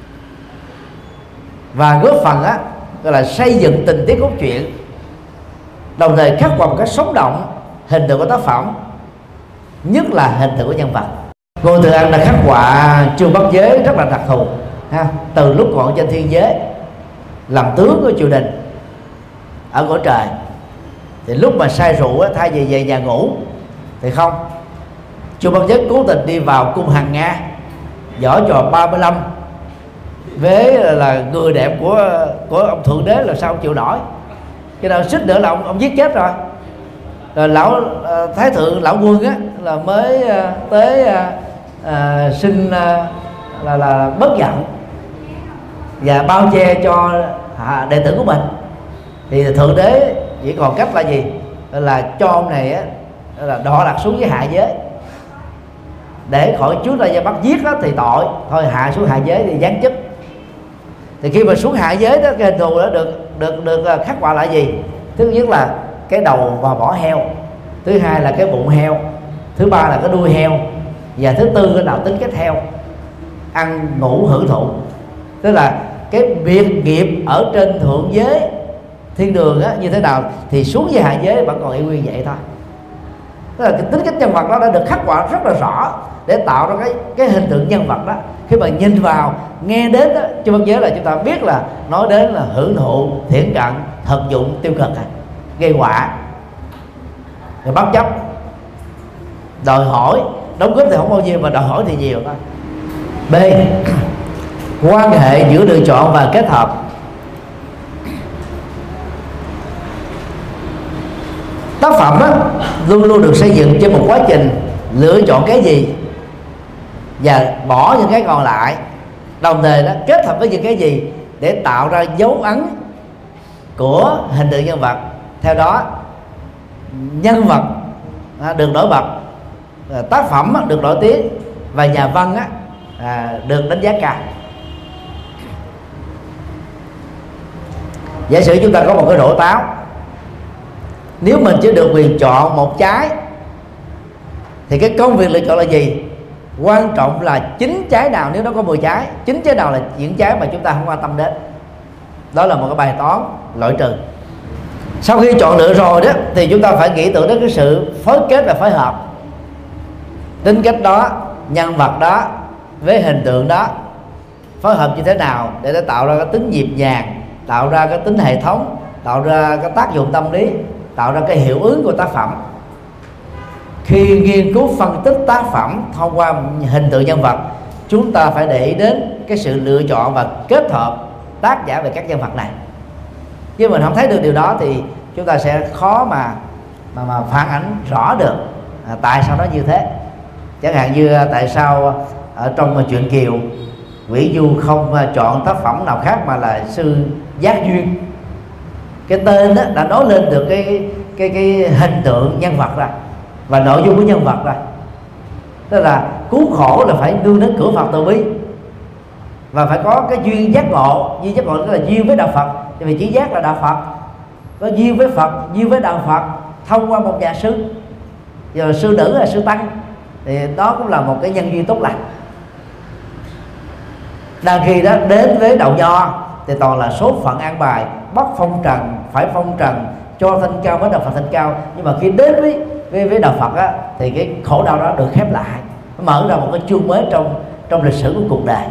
và góp phần gọi là xây dựng tình tiết cốt truyện, đồng thời khắc họa một cách sống động hình tượng của tác phẩm, nhất là hình tượng của nhân vật. Ngô Thừa An đã khắc họa Chu Bất Giới rất là đặc thù từ lúc còn trên thiên giới làm tướng của triều đình ở cõi trời, thì lúc mà say rượu thay vì về nhà ngủ thì không, Chu Bất Giới cố tình đi vào cung Hằng Nga, giở trò 35 với là người đẹp của ông thượng đế, là sao ông chịu nổi, cho nên xích nữa là ông giết chết rồi. Rồi lão thái thượng lão quân là mới tới xin là bất giận và bao che cho đệ tử của mình, thì thượng đế chỉ còn cách là gì, là cho ông này là đọa đặt xuống với hạ giới, để khỏi trước ra ra bắt giết thì tội thôi, hạ xuống hạ giới thì giáng chức. Thì khi mà xuống hạ giới đó, cái hình thù đó được khắc họa lại gì? Thứ nhất là cái đầu và vỏ heo, thứ hai là cái bụng heo, thứ ba là cái đuôi heo, và thứ tư cái đạo tính cách heo, ăn ngủ hưởng thụ. Tức là cái biệt nghiệp ở trên thượng giới thiên đường như thế nào thì xuống với hạ giới vẫn còn y nguyên vậy thôi. Tức là cái tính cách nhân vật đó đã được khắc họa rất là rõ để tạo ra cái hình tượng nhân vật đó. Khi mà nhìn vào, nghe đến đó, Chu Bất Giới là chúng ta biết là nói đến là hưởng thụ, thiển cận, thực dụng, tiêu cực, gây họa, rồi bất chấp, đòi hỏi, đóng góp thì không bao nhiêu mà đòi hỏi thì nhiều thôi. B. Quan hệ giữa lựa chọn và kết hợp. Tác phẩm luôn luôn được xây dựng trên một quá trình lựa chọn cái gì và bỏ những cái còn lại, đồng thời đó kết hợp với những cái gì để tạo ra dấu ấn của hình tượng nhân vật. Theo đó nhân vật được nổi bật, tác phẩm được nổi tiếng và nhà văn được đánh giá cao. Giả sử chúng ta có một cái rổ táo, nếu mình chỉ được quyền chọn một trái thì cái công việc lựa chọn là gì? Quan trọng là 9 trái nào, nếu nó có 10 trái, 9 trái nào là những trái mà chúng ta không quan tâm đến. Đó là một cái bài toán loại trừ. Sau khi chọn lựa rồi đó thì chúng ta phải nghĩ tưởng đến cái sự phối kết và phối hợp. Tính cách đó, nhân vật đó với hình tượng đó phối hợp như thế nào để tạo ra cái tính nhịp nhàng, tạo ra cái tính hệ thống, tạo ra cái tác dụng tâm lý, tạo ra cái hiệu ứng của tác phẩm. Khi nghiên cứu phân tích tác phẩm thông qua hình tượng nhân vật, chúng ta phải để ý đến cái sự lựa chọn và kết hợp tác giả về các nhân vật này. Chứ mình không thấy được điều đó thì chúng ta sẽ khó mà phản ánh rõ được tại sao nó như thế. Chẳng hạn như tại sao ở trong chuyện Kiều, Nguyễn Du không chọn tác phẩm nào khác mà là sư Giác Duyên. Cái tên đó đã nói lên được cái hình tượng nhân vật ra và nội dung của nhân vật ra. Tức là cứu khổ là phải đưa đến cửa Phật từ bi và phải có cái duyên giác ngộ. Duyên giác ngộ tức là duyên với đạo Phật, tại vì chỉ giác là đạo Phật. Có duyên với Phật, duyên với đạo Phật thông qua một nhà sư, giờ sư nữ là sư tăng, thì đó cũng là một cái nhân duyên tốt lành. Đang khi đó đến với đạo Nho thì toàn là số phận an bài, bắt phong trần phải phong trần, cho thanh cao mới đạo Phật thanh cao. Nhưng mà khi đến với đạo Phật á, thì cái khổ đau đó được khép lại, nó mở ra một cái chương mới trong lịch sử của cuộc đời.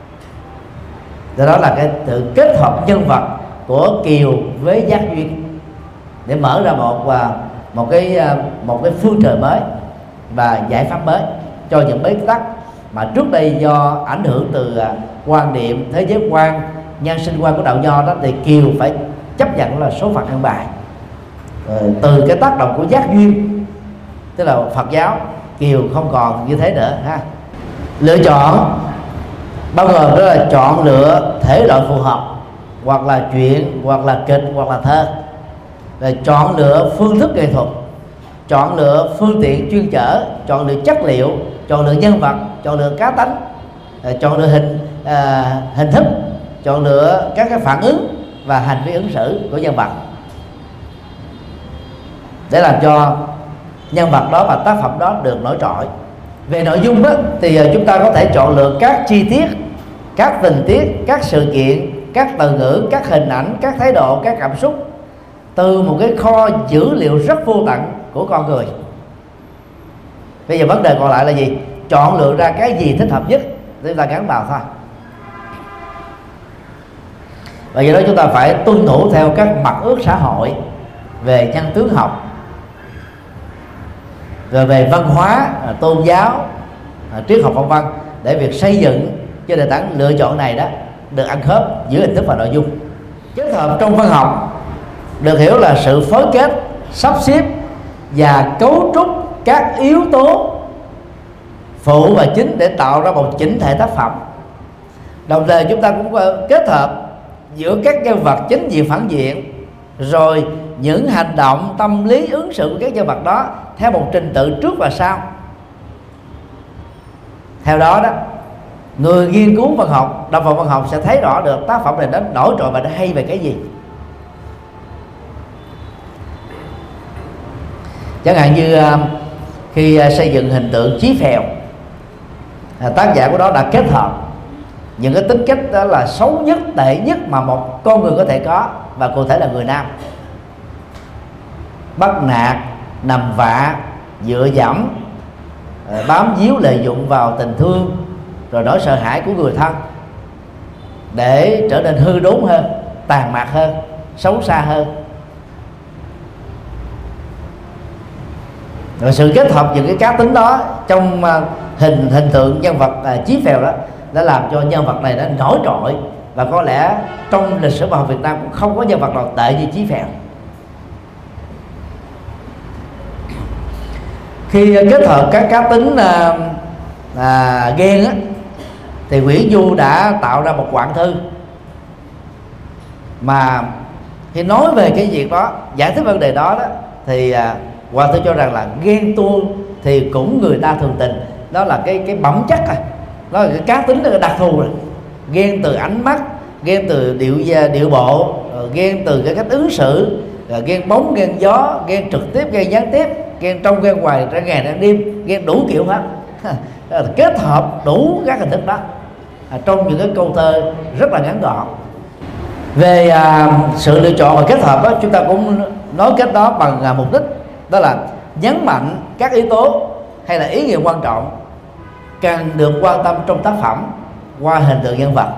Đó là cái sự kết hợp nhân vật của Kiều với Giác Duyên để mở ra một cái phương trời mới và giải pháp mới cho những bế tắc mà trước đây do ảnh hưởng từ quan niệm thế giới quan, nhân sinh quan của đạo Nho đó, thì Kiều phải chấp nhận là số phận an bài. Từ cái tác động của Giác Duyên, tức là Phật giáo, Kiều không còn như thế nữa ha. Lựa chọn bao gồm đó là chọn lựa thể loại phù hợp, hoặc là truyện, hoặc là kịch, hoặc là thơ. Rồi chọn lựa phương thức nghệ thuật, chọn lựa phương tiện chuyên chở, chọn lựa chất liệu, chọn lựa nhân vật, chọn lựa cá tánh, chọn lựa hình thức, chọn lựa các cái phản ứng và hành vi ứng xử của nhân vật, để làm cho nhân vật đó và tác phẩm đó được nổi trội. Về nội dung đó, thì chúng ta có thể chọn lựa các chi tiết, các tình tiết, các sự kiện, các từ ngữ, các hình ảnh, các thái độ, các cảm xúc từ một cái kho dữ liệu rất vô tận của con người. Bây giờ vấn đề còn lại là gì? Chọn lựa ra cái gì thích hợp nhất để chúng ta gắn vào thôi. Và do đó chúng ta phải tuân thủ theo các mặt ước xã hội về nhân tướng học, rồi về văn hóa, tôn giáo, triết học, vân vân, để việc xây dựng cho nền tảng lựa chọn này đó được ăn khớp giữa hình thức và nội dung. Kết hợp trong văn học được hiểu là sự phối kết, sắp xếp và cấu trúc các yếu tố phụ và chính để tạo ra một chỉnh thể tác phẩm. Đồng thời chúng ta cũng kết hợp giữa các nhân vật chính diện, phản diện, rồi những hành động, tâm lý, ứng xử của các nhân vật đó theo một trình tự trước và sau. Theo đó đó, người nghiên cứu văn học, đọc vào văn học sẽ thấy rõ được tác phẩm này nó nổi trội và nó hay về cái gì. Chẳng hạn như khi xây dựng hình tượng Chí Phèo, tác giả của đó đã kết hợp những cái tính cách đó là xấu nhất, tệ nhất mà một con người có thể có, và cụ thể là người nam: bắt nạt, nằm vạ, dựa dẫm, bám víu, lợi dụng vào tình thương, rồi nỗi sợ hãi của người thân để trở nên hư đốn hơn, tàn mạc hơn, xấu xa hơn. Rồi sự kết hợp những cái cá tính đó trong hình tượng nhân vật Chí Phèo đó đã làm cho nhân vật này nó nổi trội, và có lẽ trong lịch sử văn học Việt Nam cũng không có nhân vật nào tệ như Chí Phèo. Khi kết hợp các cá tính ghen á, thì Nguyễn Du đã tạo ra một quảng thư mà khi nói về cái việc đó, giải thích vấn đề đó, thì Hoàng Thư cho rằng là ghen tuông thì cũng người ta thường tình, đó là cái bẩm chất rồi, đó là cái cá tính, là cái đặc thù rồi. Ghen từ ánh mắt, ghen từ điệu bộ, ghen từ cái cách ứng xử, ghen bóng, ghen gió, ghen trực tiếp, ghen gián tiếp, ghen trong, ghen ngoài, ra ngày ra đêm, ghen đủ kiểu hết. Kết hợp đủ các hình thức đó trong những cái câu thơ rất là ngắn gọn. Về sự lựa chọn và kết hợp đó, chúng ta cũng nói kết đó bằng mục đích, đó là nhấn mạnh các yếu tố hay là ý nghĩa quan trọng cần được quan tâm trong tác phẩm qua hình tượng nhân vật.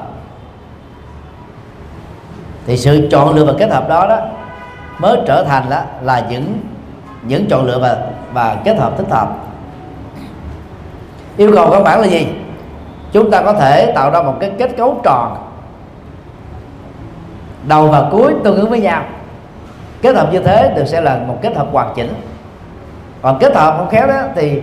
Thì sự chọn lựa và kết hợp đó mới trở thành là những chọn lựa và kết hợp thích hợp. Yêu cầu căn bản là gì? Chúng ta có thể tạo ra một cái kết cấu tròn, đầu và cuối tương ứng với nhau. Kết hợp như thế được xem là một kết hợp hoàn chỉnh. Còn kết hợp không khéo đó thì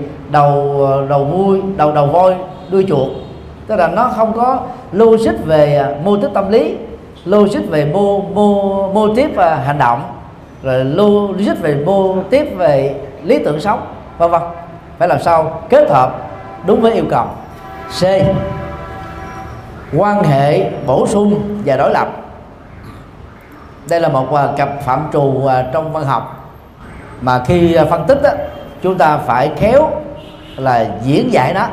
đầu voi đuôi chuột, tức là nó không có logic về mô típ tâm lý, logic về mô típ hành động, rồi logic về mô típ về lý tưởng sống, vân vân. Phải làm sao kết hợp đúng với yêu cầu. C. Quan hệ bổ sung và đối lập. Đây là một cặp phạm trù trong văn học mà khi phân tích chúng ta phải khéo là diễn giải nó.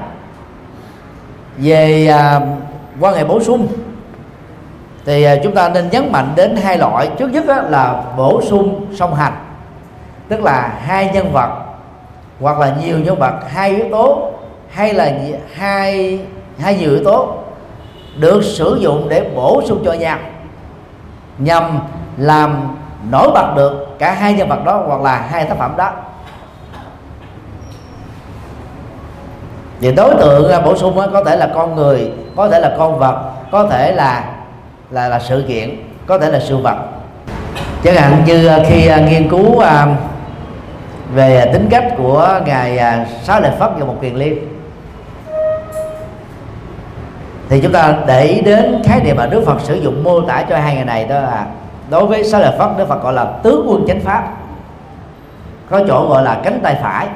Về quan hệ bổ sung thì chúng ta nên nhấn mạnh đến hai loại. Trước nhất là bổ sung song hành, tức là hai nhân vật hoặc là nhiều nhân vật, hai yếu tố hay là hai nhiều yếu tố được sử dụng để bổ sung cho nhau, nhằm làm nổi bật được cả hai nhân vật đó hoặc là hai tác phẩm đó. Thì đối tượng bổ sung có thể là con người, có thể là con vật, có thể là sự kiện, có thể là sự vật. Chẳng hạn như khi nghiên cứu về tính cách của ngài Xá Lợi Phất và Một Kiền Liên, thì chúng ta để ý đến khái niệm mà Đức Phật sử dụng mô tả cho hai người này, đó là đối với Xá Lợi Phất, Đức Phật gọi là tướng quân chánh pháp, có chỗ gọi là cánh tay phải.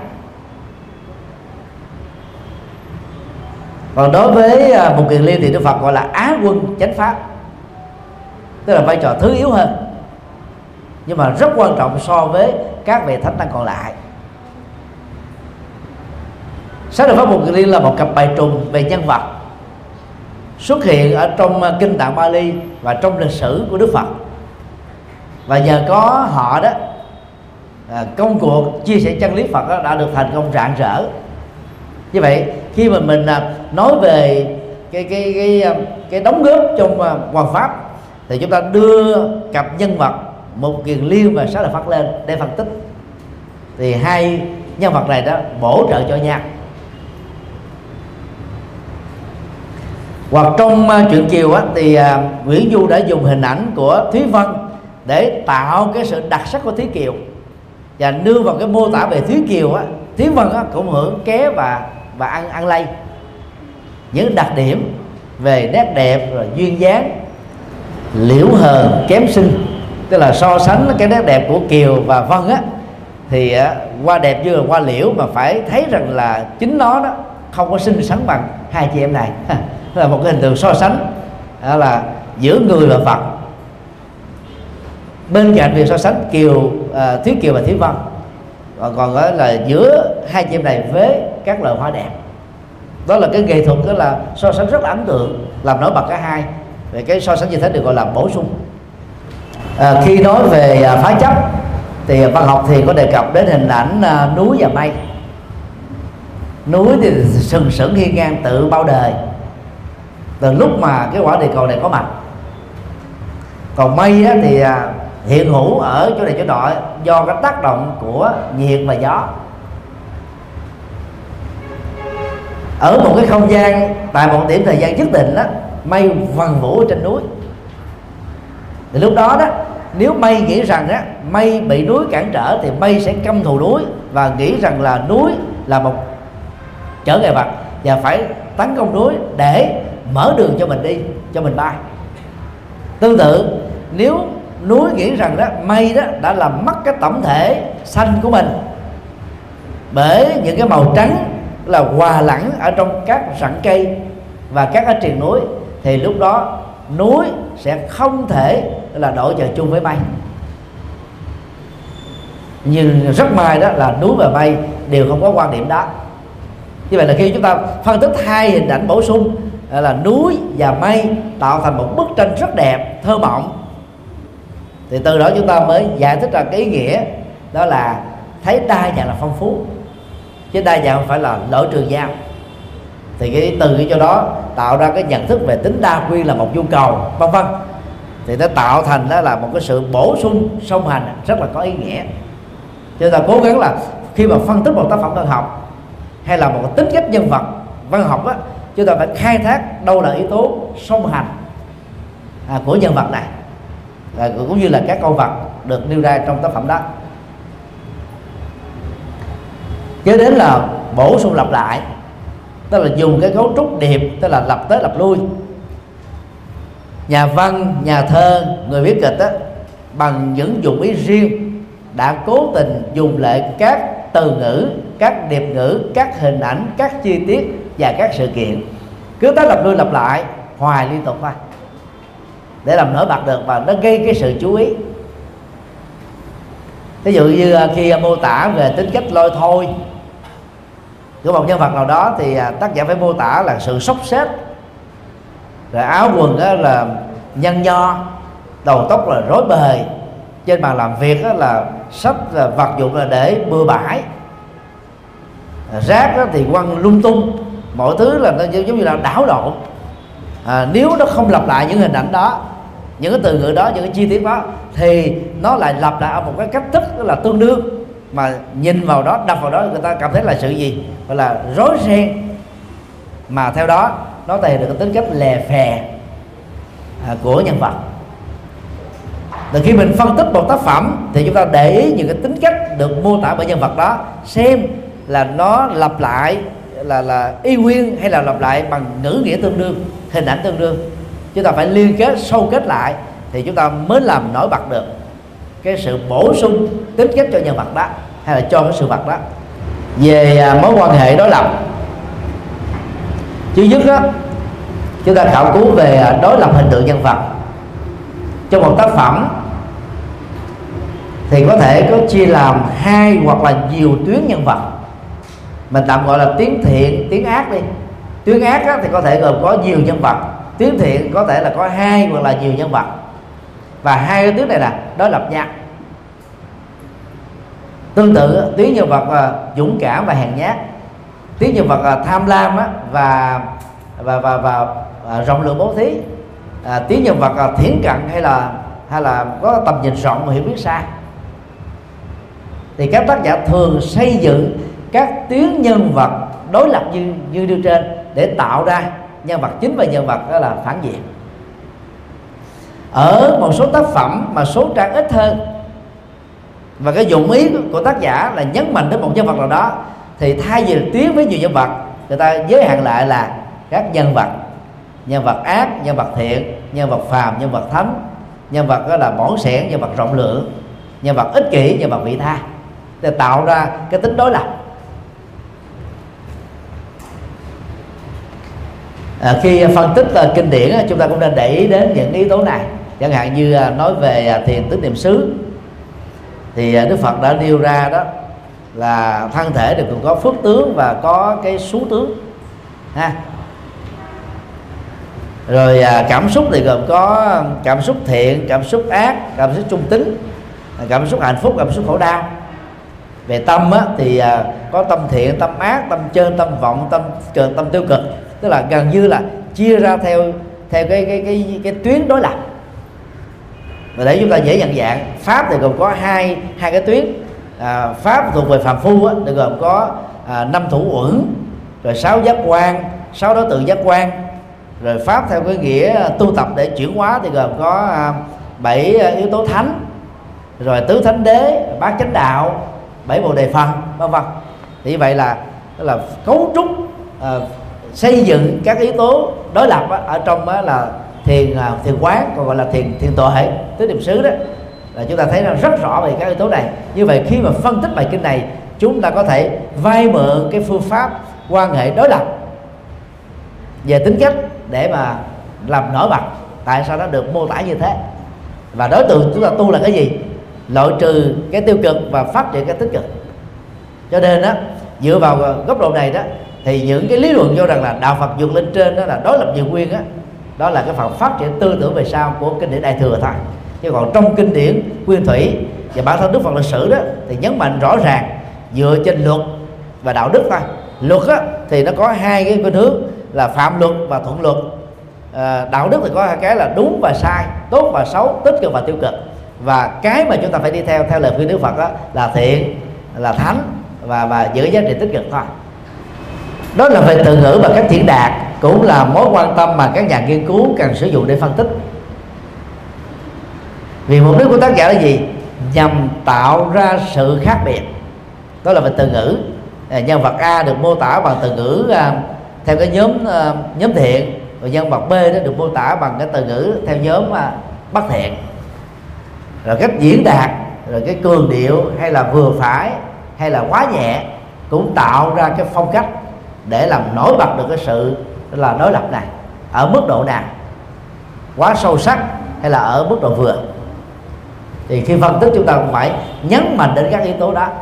Còn đối với Một Kiền Liên thì Đức Phật gọi là á quân chánh pháp, tức là vai trò thứ yếu hơn nhưng mà rất quan trọng so với các vị thánh tăng còn lại. Xá Lợi Phất, Một Kiền Liên là một cặp bài trùng về nhân vật xuất hiện ở trong kinh tạng Bali và trong lịch sử của Đức Phật, và nhờ có họ đó công cuộc chia sẻ chân lý Phật đó đã được thành công rạng rỡ. Như vậy khi mà mình nói về cái đóng góp trong Hoằng Pháp thì chúng ta đưa cặp nhân vật Một Kiền Liên và Xá Lợi Phất lên để phân tích, thì hai nhân vật này đó bổ trợ cho nhau. Hoặc trong truyện Kiều thì Nguyễn Du đã dùng hình ảnh của Thúy Vân để tạo cái sự đặc sắc của Thúy Kiều, và nương vào cái mô tả về Thúy Kiều Thúy Vân cũng hưởng ké và ăn lây những đặc điểm về nét đẹp, rồi duyên dáng, liễu hờn kém xinh, tức là so sánh cái nét đẹp của Kiều và Vân thì qua đẹp như là qua liễu, mà phải thấy rằng là chính nó đó không có xinh xắn bằng hai chị em này. Đó là một cái hình tượng so sánh là giữa người và Phật. Bên cạnh việc so sánh Thúy Kiều và Thúy Vân, còn là giữa hai chị em này với các loài hoa đẹp. Đó là cái nghệ thuật, đó là so sánh rất là ấn tượng, làm nổi bật cả hai. Về cái so sánh như thế được gọi là bổ sung. Khi nói về phá chấp thì văn học thì có đề cập đến hình ảnh núi và mây. Núi thì sừng sững hiên ngang tự bao đời từ lúc mà cái quả địa cầu này có mặt. Còn mây thì hiện hữu ở chỗ này chỗ nọ do cái tác động của nhiệt và gió. Ở một cái không gian, tại một điểm thời gian nhất định mây vần vũ trên núi. Thì lúc đó nếu mây nghĩ rằng mây bị núi cản trở thì mây sẽ căm thù núi và nghĩ rằng là núi là một trở ngại vật, và phải tấn công núi để mở đường cho mình đi, cho mình bay. Tương tự, nếu núi nghĩ rằng đó mây đó đã làm mất cái tổng thể xanh của mình bởi những cái màu trắng là hòa lẫn ở trong các rặng cây và các ở triền núi, thì lúc đó núi sẽ không thể là đội trời chung với mây. Nhưng rất may đó là núi và mây đều không có quan điểm đó. Như vậy là khi chúng ta phân tích hai hình ảnh bổ sung là núi và mây tạo thành một bức tranh rất đẹp, thơ mộng, thì từ đó chúng ta mới giải thích ra cái ý nghĩa đó là thấy đa dạng là phong phú, chứ đa dạng không phải là loại trừ nhau. Thì từ cái chỗ đó tạo ra cái nhận thức về tính đa nguyên là một nhu cầu, vân vân, thì nó tạo thành đó là một cái sự bổ sung song hành rất là có ý nghĩa. Chúng ta cố gắng là khi mà phân tích một tác phẩm văn học hay là một tính cách nhân vật văn học á, chúng ta phải khai thác đâu là yếu tố song hành của nhân vật này, cũng như là các con vật được nêu ra trong tác phẩm đó. Kế đến là bổ sung lặp lại, tức là dùng cái cấu trúc điệp, tức là lặp tới lặp lui. Nhà văn, nhà thơ, người viết kịch á, bằng những dụng ý riêng đã cố tình dùng lại các từ ngữ, các điệp ngữ, các hình ảnh, các chi tiết và các sự kiện, cứ tới lặp lui lặp lại hoài liên tục thôi để làm nổi bật được, và nó gây cái sự chú ý. Ví dụ như khi mô tả về tính cách lôi thôi của một nhân vật nào đó, thì tác giả phải mô tả là sự xốc xếch, rồi áo quần đó là nhăn nho, đầu tóc là rối bời, trên bàn làm việc đó là sách là vật dụng là để bừa bãi, rác đó thì quăng lung tung, mọi thứ là nó giống như là đảo lộn. Nếu nó không lặp lại những hình ảnh đó, những cái từ ngữ đó, những cái chi tiết đó, thì nó lại lặp lại ở một cái cách thức đó là tương đương, mà nhìn vào đó, đập vào đó, người ta cảm thấy là sự gì gọi là rối ren, mà theo đó nó thể hiện được cái tính cách lè phè của nhân vật. Từ khi mình phân tích một tác phẩm thì chúng ta để ý những cái tính cách được mô tả bởi nhân vật đó, xem là nó lặp lại là y nguyên hay là lặp lại bằng ngữ nghĩa tương đương, hình ảnh tương đương. Chúng ta phải liên kết, sâu kết lại thì chúng ta mới làm nổi bật được cái sự bổ sung tính cách cho nhân vật đó hay là cho cái sự vật đó. Về mối quan hệ đối lập, thứ nhất đó, chúng ta khảo cứu về đối lập hình tượng nhân vật trong một tác phẩm thì có thể có chia làm hai hoặc là nhiều tuyến nhân vật, mình tạm gọi là tuyến thiện, tuyến ác đi. Tuyến ác á, thì có thể gồm có nhiều nhân vật, tuyến thiện có thể là có hai hoặc là nhiều nhân vật, và hai cái tuyến này là đối lập nhau. Tương tự tuyến nhân vật dũng cảm và hèn nhát, tuyến nhân vật tham lam á, và rộng lượng bố thí, tuyến nhân vật thiển cận hay là có tầm nhìn rộng và hiểu biết sai. Thì các tác giả thường xây dựng các tuyến nhân vật đối lập như nêu trên để tạo ra nhân vật chính và nhân vật đó là phản diện. Ở một số tác phẩm mà số trang ít hơn và cái dụng ý của tác giả là nhấn mạnh đến một nhân vật nào đó, thì thay vì tuyến với nhiều nhân vật, người ta giới hạn lại là các nhân vật ác, nhân vật thiện, nhân vật phàm, nhân vật thánh, nhân vật đó là bỏn sẻn, nhân vật rộng lượng, nhân vật ích kỷ, nhân vật vị tha, để tạo ra cái tính đối lập. Khi phân tích kinh điển, chúng ta cũng nên để ý đến những yếu tố này. Chẳng hạn như nói về thiền tứ niệm xứ, thì Đức Phật đã nêu ra đó là thân thể được cũng có phước tướng và có cái xú tướng ha. Rồi cảm xúc thì gồm có cảm xúc thiện, cảm xúc ác, cảm xúc trung tính, cảm xúc hạnh phúc, cảm xúc khổ đau. Về tâm á, thì có tâm thiện, tâm ác, tâm chơn, tâm vọng, tâm tiêu cực, tức là gần như là chia ra theo cái tuyến đối lập. Và để chúng ta dễ nhận dạng, pháp thì gồm có hai cái tuyến. Pháp thuộc về phàm phu á, thì gồm có 5 thủ uẩn, rồi 6 giác quan, 6 đối tượng giác quan. Rồi pháp theo cái nghĩa tu tập để chuyển hóa thì gồm có 7 yếu tố thánh, rồi tứ thánh đế, bát chánh đạo, 7 bồ đề phần, vân vân. Thì vậy là tức là cấu trúc xây dựng các yếu tố đối lập ở trong đó là thiền quán, còn gọi là thiền tuệ tứ niệm xứ đó, là chúng ta thấy rất rõ về các yếu tố này. Như vậy khi mà phân tích bài kinh này, chúng ta có thể vay mượn cái phương pháp quan hệ đối lập về tính cách để mà làm nổi bật tại sao nó được mô tả như thế, và đối tượng chúng ta tu là cái gì, loại trừ cái tiêu cực và phát triển cái tích cực. Cho nên đó, dựa vào góc độ này đó, thì những cái lý luận cho rằng là đạo Phật vượt lên trên đó là đối lập nhiều nguyên á, đó là cái phần phát triển tư tưởng về sau của kinh điển Đại Thừa thôi. Chứ còn trong kinh điển Nguyên Thủy và bản thân Đức Phật lịch sử đó thì nhấn mạnh rõ ràng dựa trên luật và đạo đức thôi. Luật á, thì nó có hai cái khuynh hướng là phạm luật và thuận luật. Đạo đức thì có hai cái là đúng và sai, tốt và xấu, tích cực và tiêu cực. Và cái mà chúng ta phải đi theo lời khuyên Đức Phật đó là thiện, là thánh và giữ giá trị tích cực thôi. Đó là về từ ngữ và các diễn đạt, cũng là mối quan tâm mà các nhà nghiên cứu cần sử dụng để phân tích. Vì mục đích của tác giả là gì? Nhằm tạo ra sự khác biệt. Đó là về từ ngữ. Nhân vật A được mô tả bằng từ ngữ theo cái nhóm thiện, rồi nhân vật B đó được mô tả bằng cái từ ngữ theo nhóm bất thiện. Rồi cách diễn đạt, rồi cái cường điệu hay là vừa phải hay là quá nhẹ cũng tạo ra cái phong cách để làm nổi bật được cái sự là đối lập này ở mức độ nào, quá sâu sắc hay là ở mức độ vừa. Thì khi phân tích chúng ta cũng phải nhấn mạnh đến các yếu tố đó.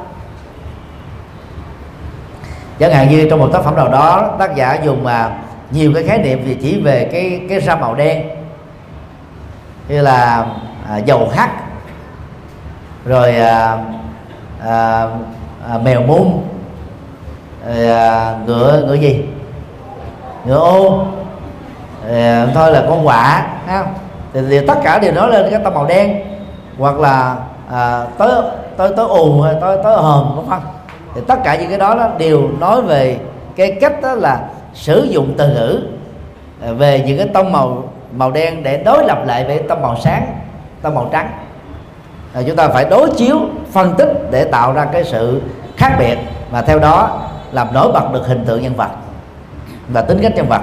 Chẳng hạn như trong một tác phẩm nào đó, tác giả dùng nhiều cái khái niệm chỉ về cái râm màu đen, như là dầu hắc, rồi mèo mun, ngựa gì, ngựa ô, thôi là con quạ, thì tất cả đều nói lên cái tông màu đen, hoặc là tới ù, tới hòm, đúng không? Thì tất cả những cái đó đều nói về cái cách đó là sử dụng từ ngữ về những cái tông màu đen để đối lập lại với tông màu sáng, tông màu trắng. Chúng ta phải đối chiếu, phân tích để tạo ra cái sự khác biệt, và theo đó làm nổi bật được hình tượng nhân vật và tính cách nhân vật.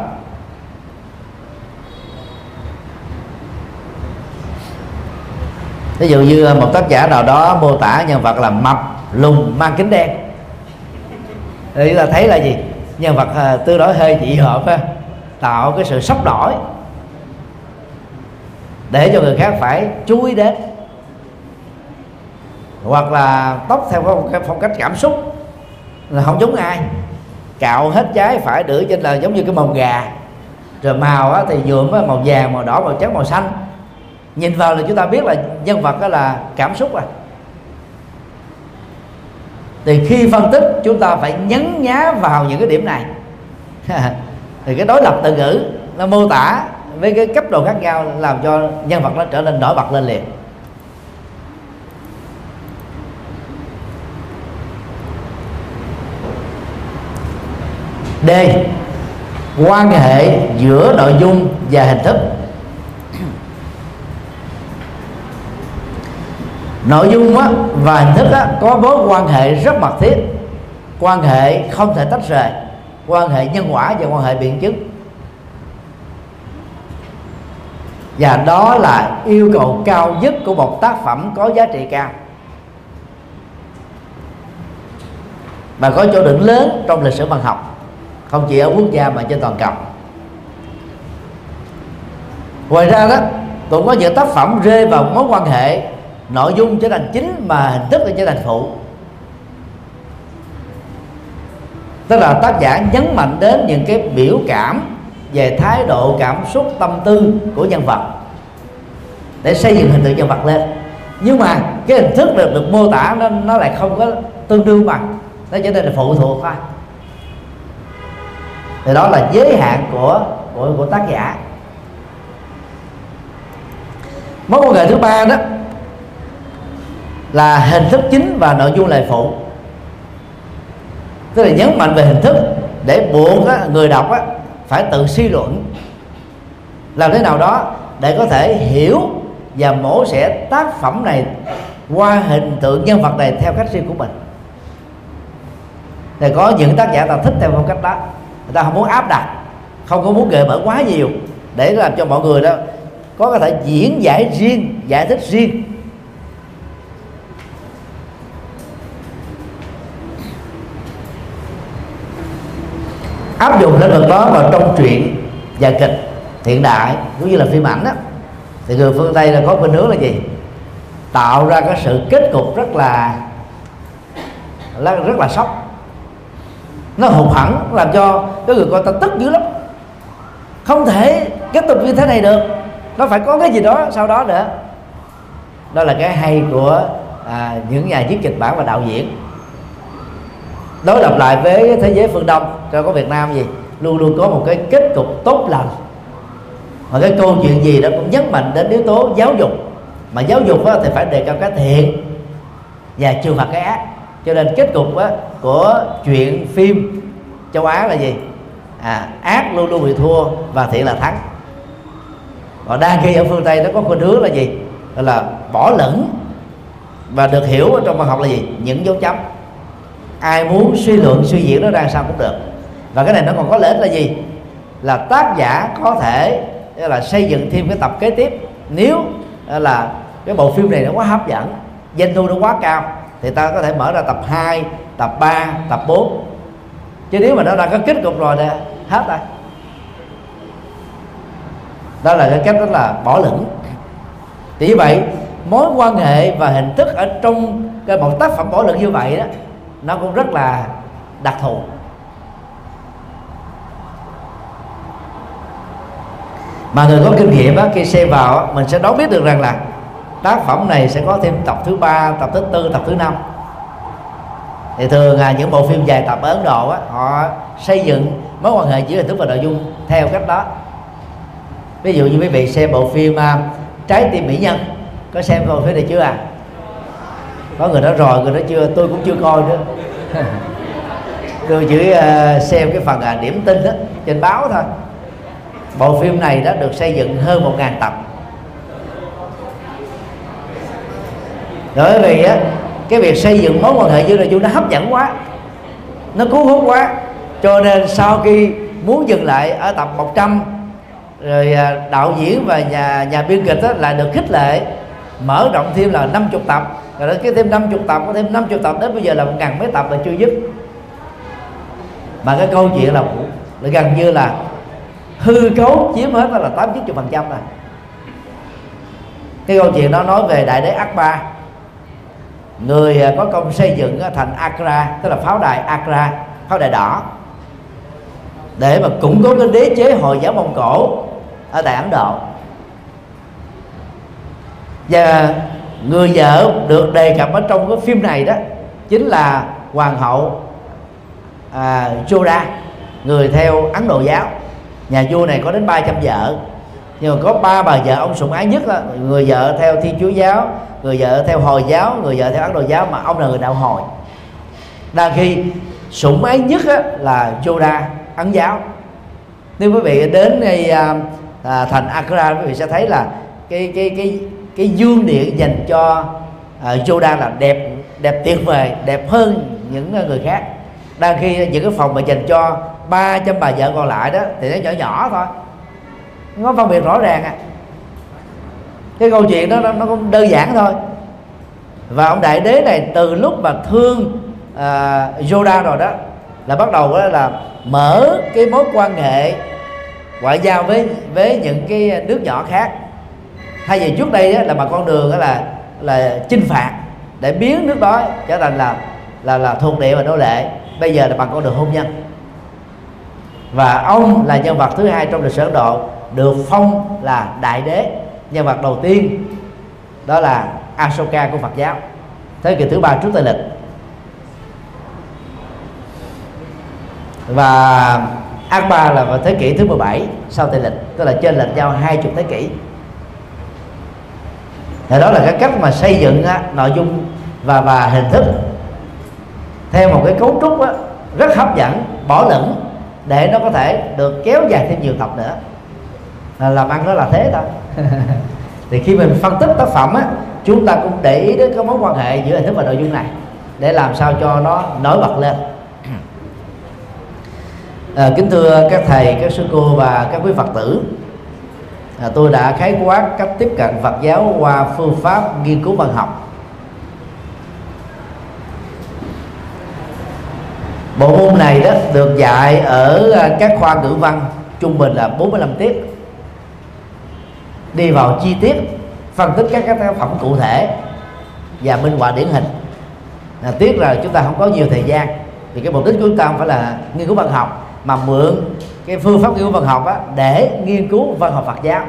Ví dụ như một tác giả nào đó mô tả nhân vật là mập, lùn, mang kính đen, thì chúng ta thấy là gì? Nhân vật tương đối hơi dị hợp, tạo cái sự sốc nổi để cho người khác phải chú ý đến. Hoặc là tóc theo cái phong cách cảm xúc, là không giống ai, cạo hết trái phải đửa trên là giống như cái mồng gà, rồi màu thì nhuộm màu vàng, màu đỏ, màu trắng, màu xanh. Nhìn vào là chúng ta biết là nhân vật đó là cảm xúc. Thì khi phân tích chúng ta phải nhấn nhá vào những cái điểm này. Thì cái đối lập từ ngữ nó mô tả với cái cấp độ khác nhau làm cho nhân vật nó trở nên nổi bật lên liền. D. Quan hệ giữa nội dung và hình thức. Nội dung và hình thức có mối quan hệ rất mật thiết, quan hệ không thể tách rời, quan hệ nhân quả và quan hệ biện chứng. Và đó là yêu cầu cao nhất của một tác phẩm có giá trị cao và có chỗ đứng lớn trong lịch sử văn học, không chỉ ở quốc gia mà trên toàn cầu. Ngoài ra đó, cũng có những tác phẩm rơi vào mối quan hệ nội dung trở thành chính mà hình thức trở thành phụ. Tức là tác giả nhấn mạnh đến những cái biểu cảm về thái độ, cảm xúc, tâm tư của nhân vật để xây dựng hình tượng nhân vật lên. Nhưng mà cái hình thức được mô tả nó lại không có tương đương bằng, nó trở nên là phụ thuộc thôi. Thì đó là giới hạn của tác giả. Mối quan hệ thứ ba đó là hình thức chính và nội dung là phụ. Tức là nhấn mạnh về hình thức để buộc người đọc phải tự suy luận làm thế nào đó để có thể hiểu và mổ xẻ tác phẩm này qua hình tượng nhân vật này theo cách riêng của mình. Thì có những tác giả ta thích theo phong cách đó, người ta không muốn áp đặt, không có muốn gợi mở quá nhiều, để làm cho mọi người đó có thể diễn giải riêng, giải thích riêng. Áp dụng lĩnh vực đó vào trong truyện và kịch hiện đại cũng như là phim ảnh đó, thì người phương Tây là có khuynh hướng là gì? Tạo ra cái sự kết cục rất là sốc, nó hụt hẫng, làm cho cái người coi ta tức dữ lắm. Không thể tiếp tục như thế này được, nó phải có cái gì đó sau đó nữa. Đó là cái hay của những nhà viết kịch bản và đạo diễn. Đối lập lại với thế giới phương Đông, cho có Việt Nam gì luôn luôn có một cái kết cục tốt lành, và cái câu chuyện gì đó cũng nhấn mạnh đến yếu tố giáo dục. Mà giáo dục thì phải đề cao cái thiện và trừng phạt cái ác. Cho nên kết cục của chuyện phim châu Á là gì? Ác luôn luôn bị thua và thiện là thắng. Còn đang khi ở phương Tây nó có khuynh hướng là gì? Là bỏ lửng, và được hiểu ở trong văn học là gì? Những dấu chấm. Ai muốn suy luận suy diễn nó ra sao cũng được. Và cái này nó còn có lợi ích là gì? Là tác giả có thể là xây dựng thêm cái tập kế tiếp. Nếu là cái bộ phim này nó quá hấp dẫn, doanh thu nó quá cao, thì ta có thể mở ra tập 2, tập 3, tập 4. Chứ nếu mà nó đã có kết cục rồi thì hết rồi. Đó là cái cách rất là bỏ lửng. Thì như vậy, mối quan hệ và hình thức ở trong một tác phẩm bỏ lửng như vậy đó, nó cũng rất là đặc thù. Mà người có kinh nghiệm khi xem vào, mình sẽ đoán biết được rằng là tác phẩm này sẽ có thêm tập thứ 3, tập thứ 4, tập thứ 5. Thì thường những bộ phim dài tập ở Ấn Độ họ xây dựng mối quan hệ giữa hình thức và nội dung theo cách đó. Ví dụ như quý vị xem bộ phim Trái tim mỹ nhân, có xem bộ phim này chưa à? Có người nói rồi, người nói chưa, tôi cũng chưa coi nữa. Tôi chỉ xem cái phần điểm tin đó trên báo thôi. Bộ phim này đã được xây dựng hơn 1.000 tập. Bởi vì cái việc xây dựng mối quan hệ giữa nội dung nó hấp dẫn quá, nó cuốn hút quá, cho nên sau khi muốn dừng lại ở tập 100, rồi đạo diễn và nhà biên kịch là được khích lệ mở rộng thêm là 50 tập, rồi đó cái thêm 50 tập, có thêm 50 tập, đến bây giờ là 1.000 mấy tập là chưa dứt. Mà cái câu chuyện là gần như là hư cấu chiếm hết là 80-90% rồi. Cái câu chuyện đó nói về đại đế Akbar, người có công xây dựng thành Agra, tức là pháo đài Agra, pháo đài đỏ, để mà củng cố cái đế chế Hồi giáo Mông Cổ ở tại Ấn Độ. Và người vợ được đề cập ở trong cái phim này đó chính là hoàng hậu Yoda, người theo Ấn Độ giáo. Nhà vua này có đến 300 vợ, nhưng mà có 3 bà vợ ông sủng ái nhất đó, người vợ theo Thiên Chúa giáo, người vợ theo Hồi giáo, người vợ theo Ấn Độ giáo, mà ông là người đạo Hồi. Đang khi sủng ái nhất là Yoda, Ấn giáo. Nếu quý vị đến ngay thành Agra, quý vị sẽ thấy là cái dương điện dành cho Yoda là đẹp tuyệt vời, đẹp hơn những người khác. Đang khi những cái phòng mà dành cho 300 bà vợ còn lại đó thì nó nhỏ nhỏ thôi, không có phân biệt rõ ràng Cái câu chuyện đó nó cũng đơn giản thôi. Và ông đại đế này từ lúc mà thương Yoda rồi đó, là bắt đầu đó là mở cái mối quan hệ ngoại giao với những cái nước nhỏ khác. Thay vì trước đây đó, là bằng con đường đó là chinh phạt để biến nước đó trở thành là thuộc địa và nô lệ, bây giờ là bằng con đường hôn nhân. Và ông là nhân vật thứ hai trong lịch sử Ấn Độ được phong là đại đế. Nhân vật đầu tiên đó là Ashoka của Phật giáo, thế kỷ thứ 3 trước Tây lịch. Và Akbar là vào thế kỷ thứ 17 sau Tây lịch, tức là trên lệch nhau 20 thế kỷ. Thì đó là cái cách mà xây dựng nội dung và hình thức theo một cái cấu trúc rất hấp dẫn, bỏ lửng, để nó có thể được kéo dài thêm nhiều tập nữa. Làm ăn đó là thế thôi. Thì khi mình phân tích tác phẩm chúng ta cũng để ý đến cái mối quan hệ giữa hình thức và nội dung này để làm sao cho nó nổi bật lên. Kính thưa các thầy, các sư cô và các quý Phật tử, tôi đã khái quát cách tiếp cận Phật giáo qua phương pháp nghiên cứu văn học. Bộ môn này đó được dạy ở các khoa ngữ văn trung bình là 45 tiết, đi vào chi tiết phân tích các tác phẩm cụ thể và minh họa điển hình. Tiếc là chúng ta không có nhiều thời gian, vì cái mục đích của chúng ta không phải là nghiên cứu văn học, mà mượn cái phương pháp nghiên cứu văn học á, để nghiên cứu văn học Phật giáo.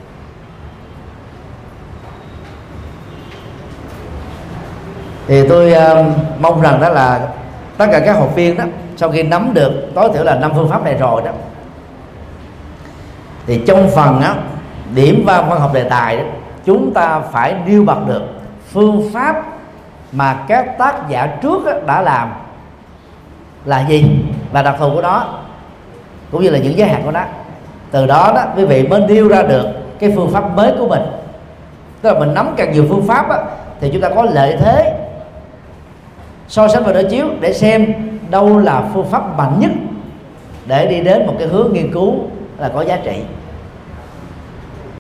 Thì tôi mong rằng đó là tất cả các học viên đó, sau khi nắm được tối thiểu là 5 phương pháp này rồi đó, thì trong phần á, điểm văn học đề tài đó, chúng ta phải nêu bật được phương pháp mà các tác giả trước á, đã làm là gì và đặc thù của nó, cũng như là những giới hạn của nó. Từ đó đó quý vị mới nêu ra được cái phương pháp mới của mình. Tức là mình nắm càng nhiều phương pháp á, thì chúng ta có lợi thế so sánh và đối chiếu để xem đâu là phương pháp mạnh nhất để đi đến một cái hướng nghiên cứu là có giá trị.